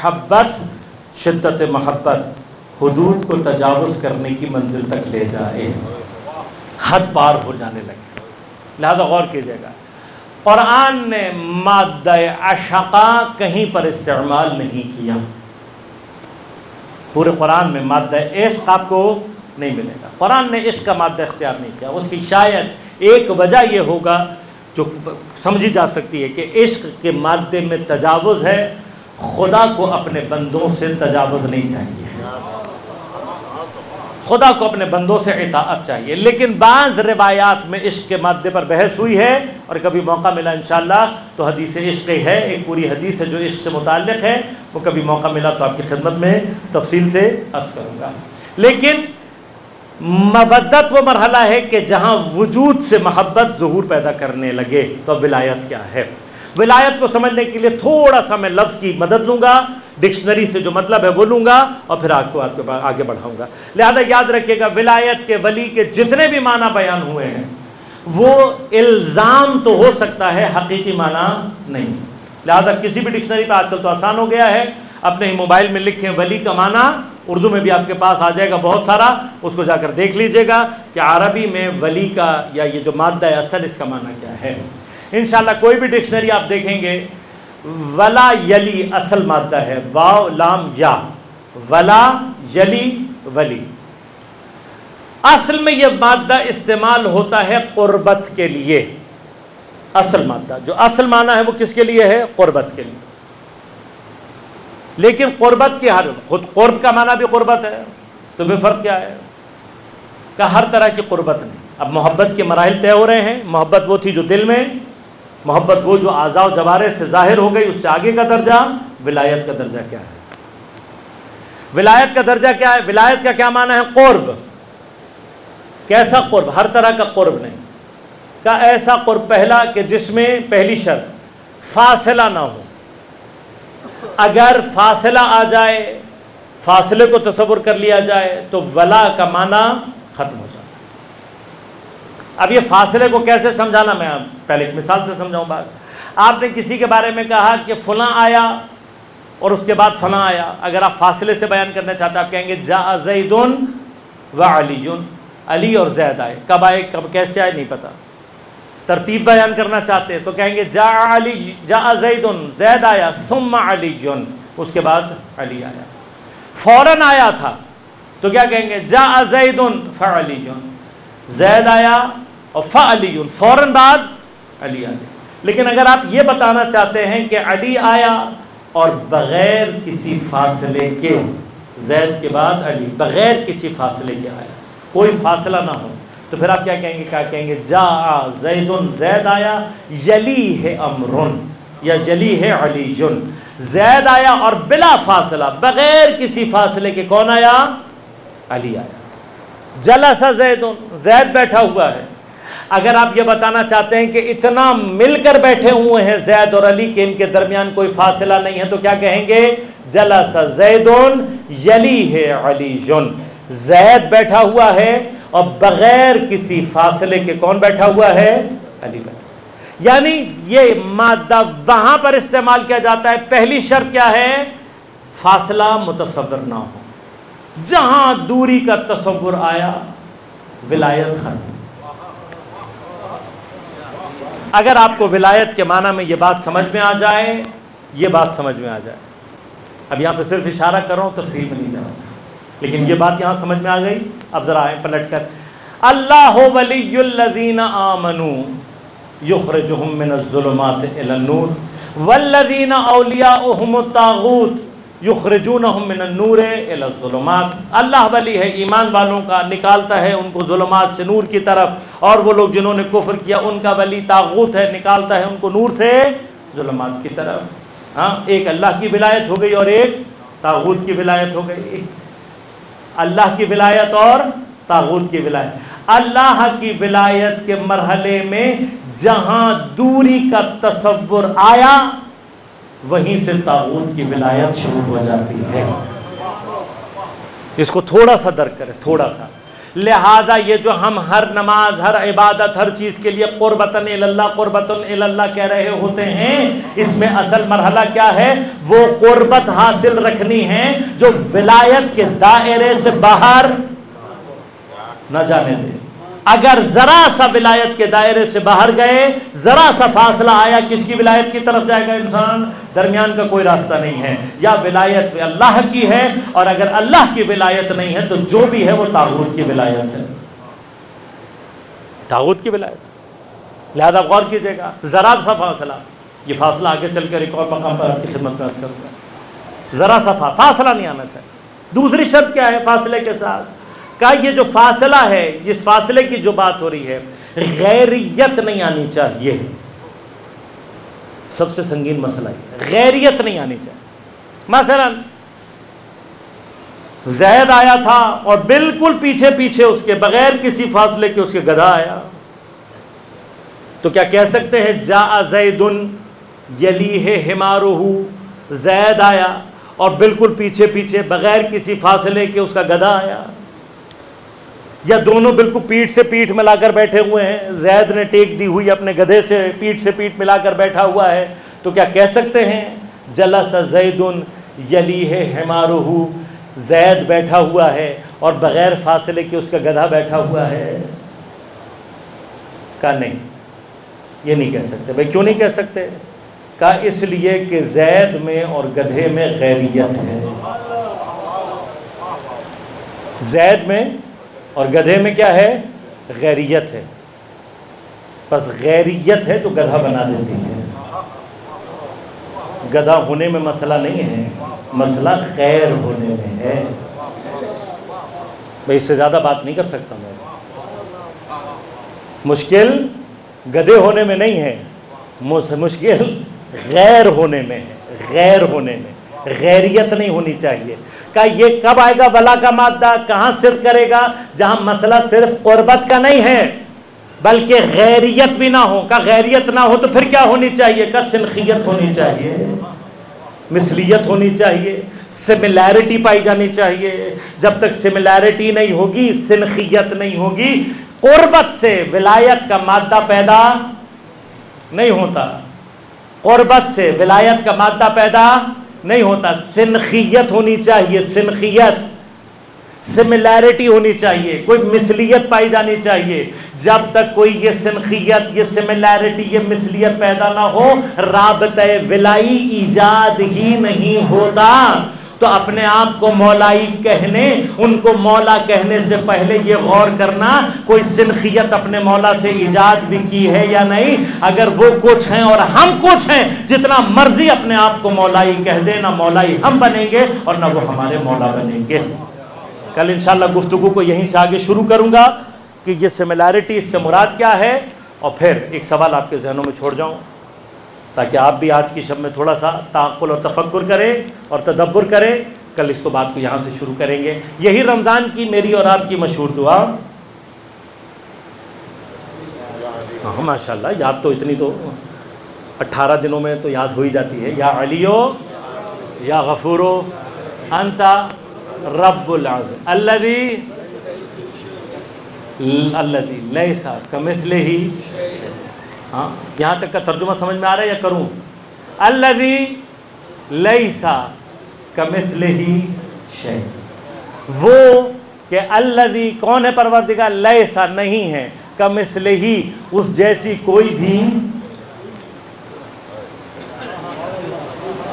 محبت حدود کو تجاوز کرنے کی منزل تک لے جائے، حد پار ہو جانے لگے۔ لہذا غور کیجیے گا، قرآن نے مادہ عشقہ کہیں پر استعمال نہیں کیا۔ پورے قرآن میں مادہ عشق آپ کو نہیں ملے گا۔ قرآن نے عشق کا مادہ اختیار نہیں کیا۔ اس کی شاید ایک وجہ یہ ہوگا جو سمجھی جا سکتی ہے کہ عشق کے مادے میں تجاوز ہے، خدا کو اپنے بندوں سے تجاوز نہیں چاہیے، خدا کو اپنے بندوں سے اطاعت چاہیے۔ لیکن بعض روایات میں عشق کے مادے پر بحث ہوئی ہے، اور کبھی موقع ملا انشاءاللہ تو حدیث عشق ہے، ایک پوری حدیث ہے جو عشق سے متعلق ہے، وہ کبھی موقع ملا تو آپ کی خدمت میں تفصیل سے عرض کروں گا۔ لیکن مودت وہ مرحلہ ہے کہ جہاں وجود سے محبت ظہور پیدا کرنے لگے۔ تو اب ولایت کیا ہے؟ ولایت کو سمجھنے کے لیے تھوڑا سا میں لفظ کی مدد لوں گا، ڈکشنری سے جو مطلب ہے وہ لوں گا اور پھر آپ کو آگے بڑھاؤں گا۔ لہذا یاد رکھیے گا، ولایت کے ولی کے جتنے بھی معنی بیان ہوئے ہیں وہ الزام تو ہو سکتا ہے، حقیقی معنی نہیں۔ لہذا کسی بھی ڈکشنری پہ آج کل تو آسان ہو گیا ہے، اپنے ہی موبائل میں لکھیں ولی کا معنی، اردو میں بھی آپ کے پاس آ جائے گا بہت سارا، اس کو جا کر دیکھ لیجئے گا کہ عربی میں ولی کا یا یہ جو مادہ اصل اس کا معنی کیا ہے۔ انشاءاللہ کوئی بھی ڈکشنری آپ دیکھیں گے، ولا یلی اصل مادہ ہے، واو لام یا، ولا یلی ولی۔ اصل میں یہ مادہ استعمال ہوتا ہے قربت کے لیے، اصل مادہ جو اصل معنی ہے وہ کس کے لیے ہے؟ قربت کے لیے۔ لیکن قربت کی خود قرب کا معنی بھی قربت ہے، تو بے فرق کیا ہے کہ ہر طرح کی قربت نہیں۔ اب محبت کے مراحل طے ہو رہے ہیں۔ محبت وہ تھی جو دل میں، محبت وہ جو اعضاء و جوارح سے ظاہر ہو گئی، اس سے آگے کا درجہ ولایت کا درجہ کیا ہے؟ ولایت کا درجہ کیا ہے؟ ولایت کا کیا معنی ہے؟ قرب۔ کیسا قرب؟ ہر طرح کا قرب نہیں، کا ایسا قرب پہلا کہ جس میں پہلی شرط فاصلہ نہ ہو۔ اگر فاصلہ آ جائے، فاصلے کو تصور کر لیا جائے تو ولا کا معنی ختم ہو جائے۔ اب یہ فاصلے کو کیسے سمجھانا، میں پہلے ایک مثال سے سمجھاؤں بات۔ آپ نے کسی کے بارے میں کہا کہ فلاں آیا اور اس کے بعد فلاں آیا، اگر آپ فاصلے سے بیان کرنا چاہتے ہیں آپ کہیں گے جاء زید و علی، علی اور زید آئے۔ کب آئے، کب کیسے آئے نہیں پتہ۔ ترتیب بیان کرنا چاہتے ہیں تو کہیں گے جاء زید، زید آیا، ثم علی، اس کے بعد علی آیا۔ فوراً آیا تھا تو کیا کہیں گے؟ جاء زید فعلی، زید آیا اور فعلی، فوراً بعد علی آیا۔ لیکن اگر آپ یہ بتانا چاہتے ہیں کہ علی آیا اور بغیر کسی فاصلے کے، زید کے بعد علی، بغیر کسی فاصلے کے آیا، کوئی فاصلہ نہ ہو، تو پھر آپ کیا کہیں گے؟ کیا کہیں گے؟ جاء زید، زید آیا، یلی ہے امر یا یلی ہے علی، زید آیا اور بلا فاصلہ، بغیر کسی فاصلے کے کون آیا؟ علی آیا۔ جلس زید، زید بیٹھا ہوا ہے۔ اگر آپ یہ بتانا چاہتے ہیں کہ اتنا مل کر بیٹھے ہوئے ہیں زید اور علی کہ ان کے درمیان کوئی فاصلہ نہیں ہے، تو کیا کہیں گے؟ جلس زید یلی ہے علی، زید بیٹھا ہوا ہے اور بغیر کسی فاصلے کے کون بیٹھا ہوا ہے؟ علی بیٹھا۔ یعنی یہ مادہ وہاں پر استعمال کیا جاتا ہے، پہلی شرط کیا ہے؟ فاصلہ متصور نہ ہو۔ جہاں دوری کا تصور آیا ولایت ختم۔ اگر آپ کو ولایت کے معنی میں یہ بات سمجھ میں آ جائے یہ بات سمجھ میں آ جائے. اب یہاں پہ صرف اشارہ کر رہا ہوں، تفصیل میں نہیں جا رہا، لیکن یہ بات یہاں سمجھ میں آ گئی. اب ذرا آئیں پلٹ کر. اللہ ولی الذین آمنوا یخرجہم من الظلمات الی النور والذین اولیاؤہم الطاغوت یخرجونہم من النور الی الظلمات. اللہ ولی ہے ایمان والوں کا، نکالتا ہے ان کو ظلمات سے نور کی طرف، اور وہ لوگ جنہوں نے کفر کیا ان کا ولی طاغوت ہے، نکالتا ہے ان کو نور سے ظلمات کی طرف. ہاں، ایک اللہ کی ولایت ہو گئی اور ایک طاغوت کی ولایت ہو گئی. اللہ کی ولایت اور طاغوت کی ولایت. اللہ کی ولایت کے مرحلے میں جہاں دوری کا تصور آیا وہیں سے طاغوت کی ولایت شروع ہو جاتی ہے. اس کو تھوڑا سا درک کریں، تھوڑا سا. لہذا یہ جو ہم ہر نماز، ہر عبادت، ہر چیز کے لیے قربتاً الی اللہ، قربتاً الی اللہ کہہ رہے ہوتے ہیں، اس میں اصل مرحلہ کیا ہے؟ وہ قربت حاصل رکھنی ہے جو ولایت کے دائرے سے باہر نہ جانے دے. اگر ذرا سا ولایت کے دائرے سے باہر گئے، ذرا سا فاصلہ آیا، کس کی ولایت کی طرف جائے گا انسان؟ درمیان کا کوئی راستہ نہیں ہے. یا ولایت اللہ کی ہے، اور اگر اللہ کی ولایت نہیں ہے تو جو بھی ہے وہ طاغوت کی ولایت ہے، طاغوت کی ولایت. لہذا غور کیجئے گا، ذرا سا فاصلہ، یہ فاصلہ آگے چل کر ایک اور مقام پر آپ کی خدمت میں عرض کروں گا. ذرا سا فاصلہ نہیں آنا چاہیے. دوسری شرط کیا ہے فاصلے کے ساتھ؟ کہ یہ جو فاصلہ ہے، اس فاصلے کی جو بات ہو رہی ہے، غیریت نہیں آنی چاہیے. سب سے سنگین مسئلہ ہے، غیریت نہیں آنی چاہیے. مثلا زید آیا تھا اور بالکل پیچھے پیچھے اس کے، بغیر کسی فاصلے کے اس کے گدھا آیا، تو کیا کہہ سکتے ہیں جاء زید یلیہ حمارہ؟ زید آیا اور بالکل پیچھے پیچھے بغیر کسی فاصلے کے اس کا گدھا آیا. یا دونوں بالکل پیٹھ سے پیٹھ ملا کر بیٹھے ہوئے ہیں، زید نے ٹیک دی ہوئی اپنے گدھے سے پیٹھ ملا کر بیٹھا ہوا ہے، تو کیا کہہ سکتے ہیں جلس زید یلیہ حمارہ؟ زید بیٹھا ہوا ہے اور بغیر فاصلے کے اس کا گدھا بیٹھا ہوا ہے؟ کہا نہیں، یہ نہیں کہہ سکتے. بھائی کیوں نہیں کہہ سکتے؟ کہا اس لیے کہ زید میں اور گدھے میں غیریت ہے. زید میں اور گدھے میں کیا ہے؟ غیریت ہے. بس غیریت ہے جو گدھا بنا دیتی ہے. گدھا ہونے میں مسئلہ نہیں ہے، مسئلہ غیر ہونے میں ہے. بھائی اس سے زیادہ بات نہیں کر سکتا میں. مشکل گدھے ہونے میں نہیں ہے، مشکل غیر ہونے میں ہے. غیر ہونے میں غیریت نہیں ہونی چاہیے. کہ یہ کب آئے گا ولا کا مادہ؟ کہاں صرف کرے گا؟ جہاں مسئلہ صرف قربت کا نہیں ہے بلکہ غیریت بھی نہ ہو. کہ غیریت نہ ہو تو پھر کیا ہونی چاہیے؟ کہ سنخیت ہونی چاہیے، مثلیت ہونی چاہیے، سملیرٹی پائی جانی چاہیے. جب تک سملیرٹی نہیں ہوگی، سنخیت نہیں ہوگی، قربت سے ولایت کا مادہ پیدا نہیں ہوتا. قربت سے ولایت کا مادہ پیدا نہیں ہوتا. سنخیت ہونی چاہیے، سنخیت، سملیرٹی ہونی چاہیے، کوئی مثلیت پائی جانی چاہیے. جب تک کوئی یہ سنخیت، یہ سملیرٹی، یہ مثلیت پیدا نہ ہو، رابطہ ولائی ایجاد ہی نہیں ہوتا. تو اپنے آپ کو مولائی کہنے، ان کو مولا کہنے سے پہلے یہ غور کرنا کوئی سنخیت اپنے مولا سے ایجاد بھی کی ہے یا نہیں. اگر وہ کچھ ہیں اور ہم کچھ ہیں، جتنا مرضی اپنے آپ کو مولائی کہہ دیں، نہ مولائی ہم بنیں گے اور نہ وہ ہمارے مولا بنیں گے. کل انشاءاللہ گفتگو کو یہیں سے آگے شروع کروں گا کہ یہ سملیرٹی، اس سے مراد کیا ہے، اور پھر ایک سوال آپ کے ذہنوں میں چھوڑ جاؤں تاکہ آپ بھی آج کی شب میں تھوڑا سا تعقل اور تفکر کریں اور تدبر کریں. کل اس کو بات کو یہاں سے شروع کریں گے. یہی رمضان کی میری اور آپ کی مشہور دعا. ہاں ماشاءاللہ، یاد تو اتنی تو 18 دنوں میں تو یاد ہو ہی جاتی ہے. یا علیو یا غفورو انت رب العزت الذی لیس کمثلہ. ہاں یہاں تک کا ترجمہ سمجھ میں آ رہا ہے یا کروں؟ الذی لیس کمثلہ شیء، وہ کہ الذی کون ہے پروردگار؟ لیس نہیں ہے، کمثلہ اس جیسی کوئی بھی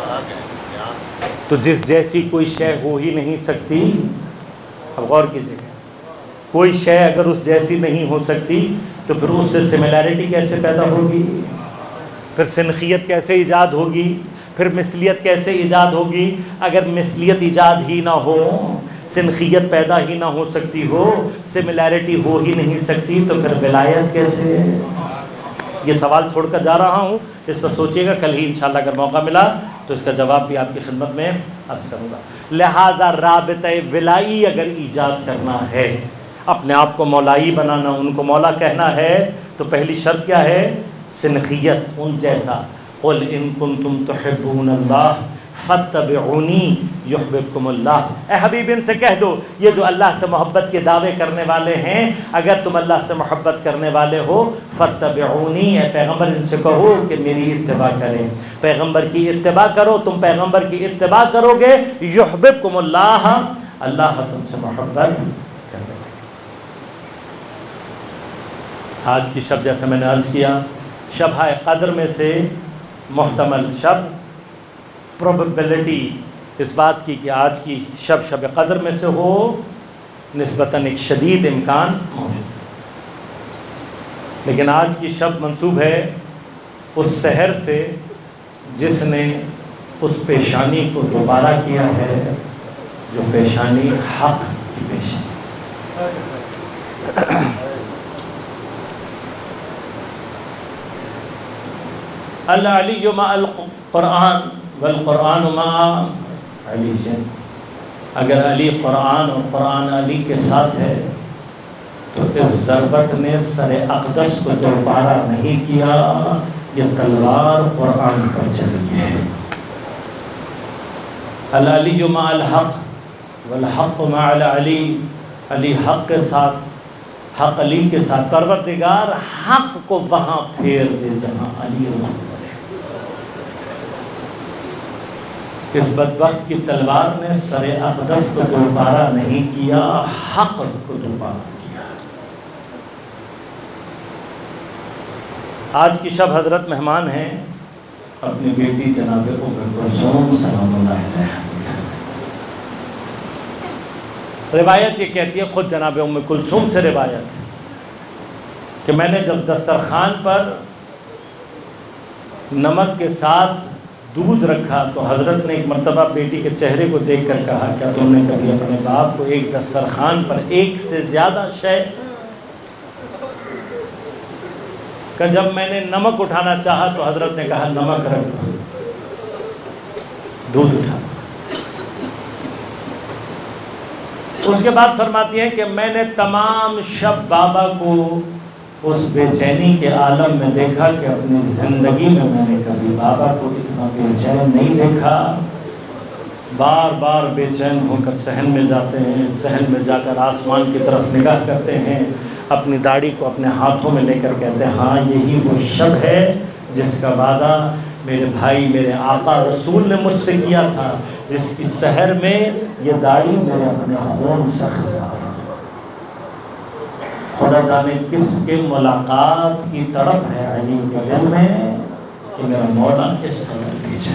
تو جس جیسی کوئی شے ہو ہی نہیں سکتی. اب غور کیجیے گا, کوئی شے اگر اس جیسی نہیں ہو سکتی تو پھر اس سے سملیرٹی کیسے پیدا ہوگی, پھر سنخیت کیسے ایجاد ہوگی, پھر مثلیت کیسے ایجاد ہوگی؟ اگر مثلیت ایجاد ہی نہ ہو, سنخیت پیدا ہی نہ ہو سکتی ہو, سملیرٹی ہو ہی نہیں سکتی, تو پھر ولایت کیسے؟ یہ سوال چھوڑ کر جا رہا ہوں, اس پر سوچیے گا, کل ہی انشاءاللہ اگر موقع ملا تو اس کا جواب بھی آپ کی خدمت میں عرض کروں گا. لہٰذا رابطہ ولائی اگر ایجاد کرنا ہے, اپنے آپ کو مولائی بنانا, ان کو مولا کہنا ہے, تو پہلی شرط کیا ہے؟ سنخیت, ان جیسا. قل ان کنتم تحبون اللہ فاتبعونی یحببکم اللہ. اے حبیب ان سے کہہ دو, یہ جو اللہ سے محبت کے دعوے کرنے والے ہیں, اگر تم اللہ سے محبت کرنے والے ہو, فاتبعونی, اے پیغمبر ان سے کہو کہ میری اتباع کریں, پیغمبر کی اتباع کرو. تم پیغمبر کی اتباع کرو گے, یحببکم اللہ, اللہ تم سے محبت کرنے لگے. آج کی شب جیسے میں نے عرض کیا, شب قدر میں سے محتمل شب, پروبیبلٹی اس بات کی کہ آج کی شب شب قدر میں سے ہو, نسبتاً ایک شدید امکان موجود ہے. لیکن آج کی شب منسوب ہے اس سحر سے جس نے اس پیشانی کو دوبارہ کیا ہے جو پیشانی حق کی پیشانی. العلی مع القرآن والقرآن مع علی. اگر علی قرآن اور قرآن علی کے ساتھ ہے تو اس ضربت نے سر اقدس کو دوبارہ نہیں کیا, یہ تلوار قرآن پر چلی ہے. العلی مع الحق والحق مع العلی, علی حق کے ساتھ, حق علی کے ساتھ. پروردگار حق کو وہاں پھیر دے جہاں علی رخ کرے. اس بدبخت کی تلوار نے سر اقدس کو دوبارہ نہیں کیا, حق کو دوبارہ کیا. آج کی شب حضرت مہمان ہیں اپنی بیٹی جناب ام کلثوم سلام اللہ علیہا. روایت یہ کہتی ہے, خود جناب ام کلثوم سے روایت ہے کہ میں نے جب دسترخوان پر نمک کے ساتھ دودھ رکھا تو حضرت نے ایک مرتبہ بیٹی کے چہرے کو دیکھ کر کہا, کیا تم نے کبھی اپنے باپ کو ایک دسترخوان پر ایک سے زیادہ شے کہ جب میں نے نمک اٹھانا چاہا تو حضرت نے کہا نمک رکھ دو, دودھ اٹھا. اس کے بعد فرماتی ہیں کہ میں نے تمام شب بابا کو اس بے چینی کے عالم میں دیکھا کہ اپنی زندگی میں نے کبھی بابا کو اتنا بے چین نہیں دیکھا. بار بار بے چین ہو کر صحن میں جاتے ہیں, صحن میں جا کر آسمان کی طرف نگاہ کرتے ہیں, اپنی داڑھی کو اپنے ہاتھوں میں لے کر کہتے ہیں ہاں یہی وہ شب ہے جس کا وعدہ میرے بھائی میرے آقا رسول نے مجھ سے کیا تھا, جس کی سحر میں یہ داڑھی میرے اپنے خون سے خزا. خدا جانے کس کے ملاقات کی طرف ہے علی کے دل میں کہ میرا مولا اس قدر بھیجا.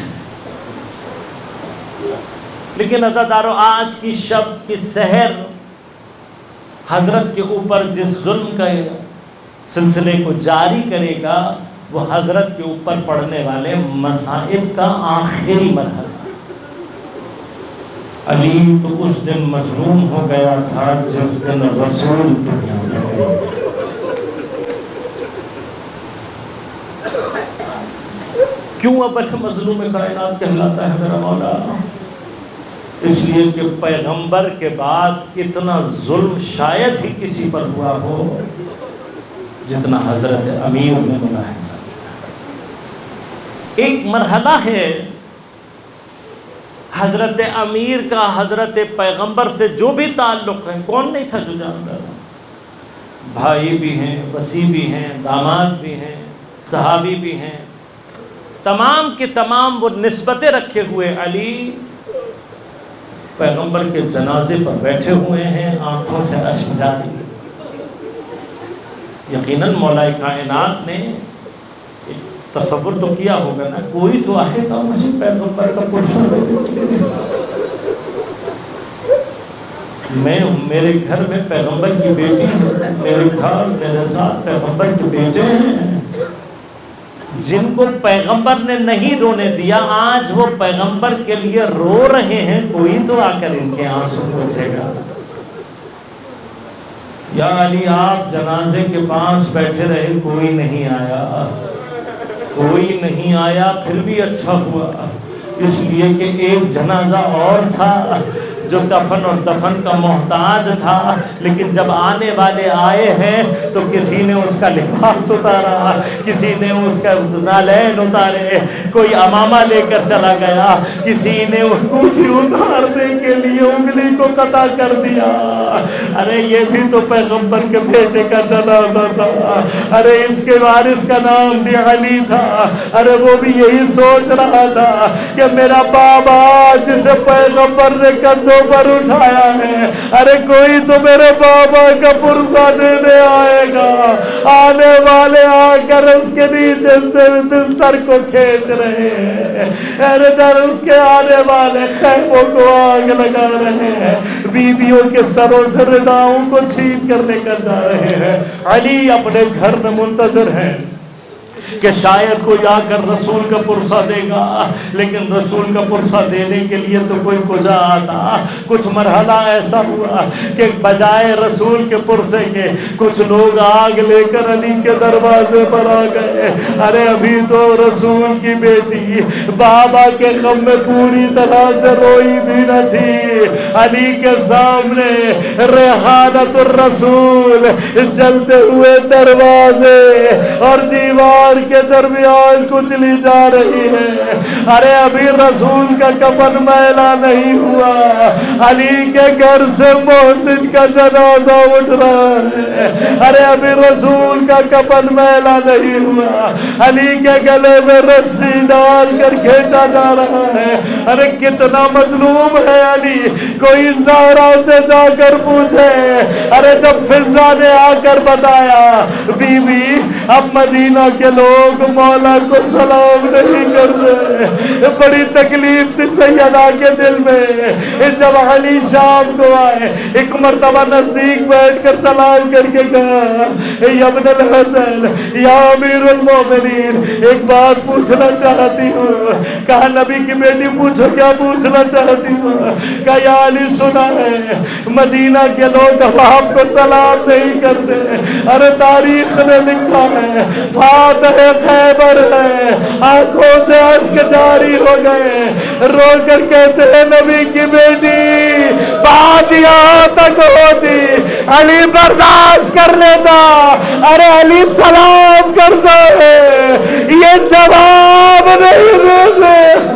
لیکن عزادارو, آج کی شب کی سحر حضرت کے اوپر جس ظلم کا سلسلے کو جاری کرے گا وہ حضرت کے اوپر پڑنے والے مصائب کا آخری مرحلہ. علی تو اس دن مظلوم ہو گیا تھا جس دن رسول دنیا سے گئے. کیوں اول مظلوم کائنات کہلاتا ہے میرا مولا؟ اس لیے کہ پیغمبر کے بعد اتنا ظلم شاید ہی کسی پر ہوا ہو جتنا حضرت امیر نے ملاحظہ کیا. ایک مرحلہ ہے حضرت امیر کا حضرت پیغمبر سے جو بھی تعلق ہے, کون نہیں تھا جو جانتا تھا؟ بھائی بھی ہیں, وصی بھی ہیں, داماد بھی ہیں, صحابی بھی ہیں, تمام کے تمام وہ نسبتیں رکھے ہوئے علی پیغمبر کے جنازے پر بیٹھے ہوئے ہیں, آنکھوں سے اشک جاری. یقیناً مولا کائنات نے تصور تو کیا ہوگا نا، کوئی تو آئے گا مجھے پیغمبر کا پرسہ دے، میں میرے گھر میں پیغمبر کی بیٹی ہے، میرے گھر میرے ساتھ پیغمبر کے بیٹے ہیں جن کو پیغمبر نے نہیں رونے دیا، آج وہ پیغمبر کے لیے رو رہے ہیں، کوئی تو آ کر ان کے آنسو پوچھے گا۔ یا علی آپ جنازے کے پاس بیٹھے رہے، کوئی نہیں آیا، کوئی نہیں آیا، پھر بھی اچھا ہوا، اس لیے کہ ایک جنازہ اور تھا جو کفن اور دفن کا محتاج تھا، لیکن جب آنے والے آئے ہیں تو کسی نے اس کا لباس اتارا، کسی نے اس کا نالین اتارے، کوئی امامہ لے کر چلا گیا، کسی نے انگوٹھی اتارنے کے لیے انگلی کو قطع کر دیا۔ ارے یہ بھی تو پیغمبر کے بیٹے کا جنازہ تھا، ارے اس کے وارث کا نام بھی علی تھا، ارے وہ بھی یہی سوچ رہا تھا کہ میرا بابا جسے پیغمبر نے کندھوں پر اٹھایا ہے، ارے کوئی تو میرے بابا کا پرسہ دینے آئے گا، آنے والے آ کر اس کے نیچے سے بستر کو کھینچ رہے ہیں، ارے در اس کے آنے والے خیموں کو آگ لگا رہے ہیں، بیویوں کے سروں سے رداؤں کو چھین کر لے کر جا رہے ہیں۔ علی اپنے گھر میں منتظر ہیں کہ شاید کوئی آ کر رسول کا پرسہ دے گا، لیکن رسول کا پرسہ دینے کے لیے تو کوئی کجا آتا۔ کچھ مرحلہ ایسا ہوا کہ بجائے رسول کے پرسے کے کچھ لوگ آگ لے کر علی کے دروازے پر آ گئے۔ ارے ابھی تو رسول کی بیٹی بابا کے غم میں پوری طرح سے روئی بھی نہ تھی، علی کے سامنے ریحانت الرسول جلتے ہوئے دروازے اور دیوار کے درمیان کچلی جا رہی ہے۔ ارے ابھی رسول کا کفن میلا نہیں ہوا، علی کے گھر سے محسن کا جنازہ اٹھ رہا ہے۔ ارے ابھی رسول کا کفن میلا نہیں ہوا، علی کے گلے میں رسی ڈال کر کھینچا جا رہا ہے۔ ارے کتنا مظلوم ہے علی، کوئی زہرا سے جا کر پوچھے۔ ارے جب فضا نے آ کر بتایا بی بی اب مدینہ کے لوگ مولا کو سلام نہیں کرتے، بڑی تکلیف تھی سیدہ کے دل میں۔ جب علی شام کو آئے، ایک مرتبہ نزدیک بیٹھ کر سلام کر کے کہا یا ابن الحسن یا امیر المومنین، ایک بات پوچھنا چاہتی ہوں۔ کہا نبی کی بیٹی پوچھو، کیا پوچھنا چاہتی ہوں؟ کہا یا علی سنا ہے مدینہ کے لوگ اب آپ کو سلام نہیں کرتے۔ ارے تاریخ نے لکھا ہے فاتح خیبر ہے، آنکھوں سے اشک جاری ہو گئے، رو کر کہتے ہیں نبی کی بیٹی بات یہاں تک ہوتی علی برداشت کر لیتا، ارے علی سلام کرتا ہے، یہ جواب نہیں دیتے۔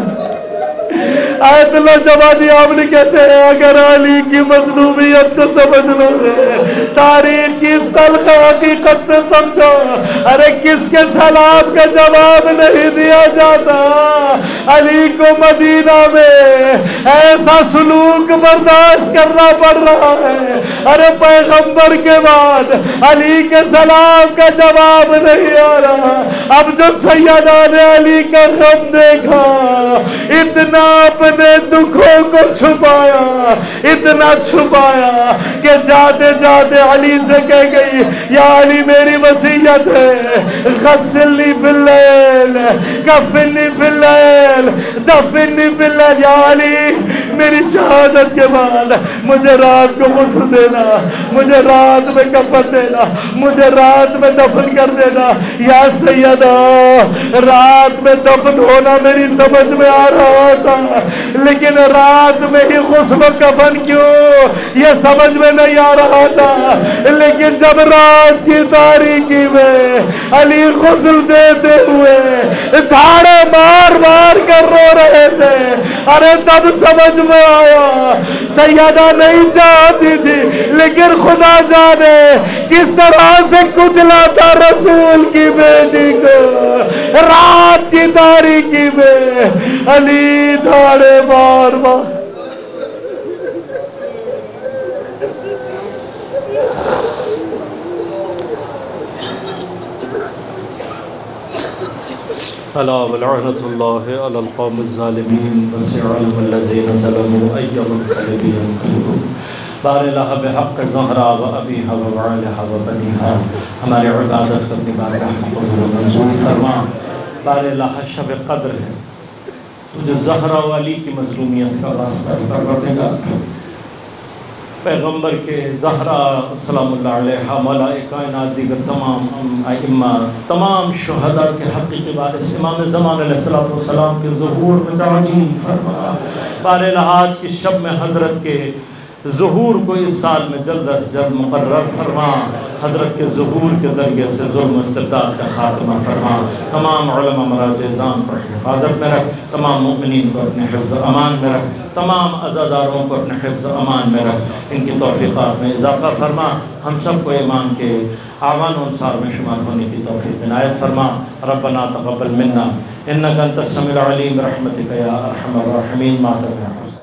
آیت اللہ جوادی آمنی کہتے ہیں اگر علی کی مظلومیت کو سمجھنا ہے، تاریخ کی اس تلخ حقیقت سے سمجھو، ارے کس کے سلام کا جواب نہیں دیا جاتا۔ علی کو مدینہ میں ایسا سلوک برداشت کرنا پڑ رہا ہے، ارے پیغمبر کے بعد علی کے سلام کا جواب نہیں آ رہا۔ اب جو سیدان علی کا غم دیکھا، اتنا اپنے دکھوں کو چھپایا، اتنا چھپایا کہ جاتے جاتے علی سے کہہ گئی یا علی میری وصیت ہے، غسلنی فی اللیل کفنی فی اللیل دفنی فی اللیل، یا علی میری شہادت کے بعد مجھے رات کو غسل دینا، مجھے رات میں کفن دینا، مجھے رات میں دفن کر دینا۔ یا سیدہ رات میں دفن ہونا میری سمجھ میں آ رہا تھا، لیکن رات میں ہی غسل و کفن کیوں یہ سمجھ میں نہیں آ رہا تھا۔ لیکن جب رات کی تاریکی میں علی غسل دیتے ہوئے دھاڑے مار مار کر رو رہے تھے، ارے تب سمجھ میں آیا سیدہ نہیں چاہتی تھی، لیکن خدا جانے کس طرح سے کچلا تھا رسول کی بیٹی کو۔ رات کی تاریکی میں علی دھاڑے مار مار ألا ولعنة الله على القوم الظالمين وسيعلم الذين ظلموا أي منقلب ينقلبون بار الہ بحق زہرا و ابیہا و بعلہا و بنیہا ہماری عبادت کو اپنی بارگاہ میں قبول و منظور فرما۔ بار الہ شب قدر ہے، تجھے زہرا و علی کی مظلومیت کا واسطہ پروردگار، پیغمبر کے زہرا سلام اللہ علیہ، مولائے کائنات، دیگر تمام ائمہ، تمام شہداء کے حقیقی وارث امام زمان علیہ السلام کے ظہور میں تعجیل فرما۔ بار الہ آج کی شب میں حضرت کے ظہور کو اس سال میں جلد از جلد مقرر فرما، حضرت کے ظہور کے ذریعے سے ظلم و استبداد کا خاتمہ فرما، تمام علماء مراجع اعظام کو اپنی حفاظت میں رکھ، تمام مؤمنین کو اپنے حفظ و امان میں رکھ، تمام عزاداروں کو اپنے حفظ و امان میں رکھ، ان کی توفیقات میں اضافہ فرما، ہم سب کو ایمان کے اعوان و انصار میں شمار ہونے کی توفیق عنایت فرما۔ ربنا تقبل منا انک انت السمیع العلیم برحمتک یا ارحم الراحمین۔ ما تقبل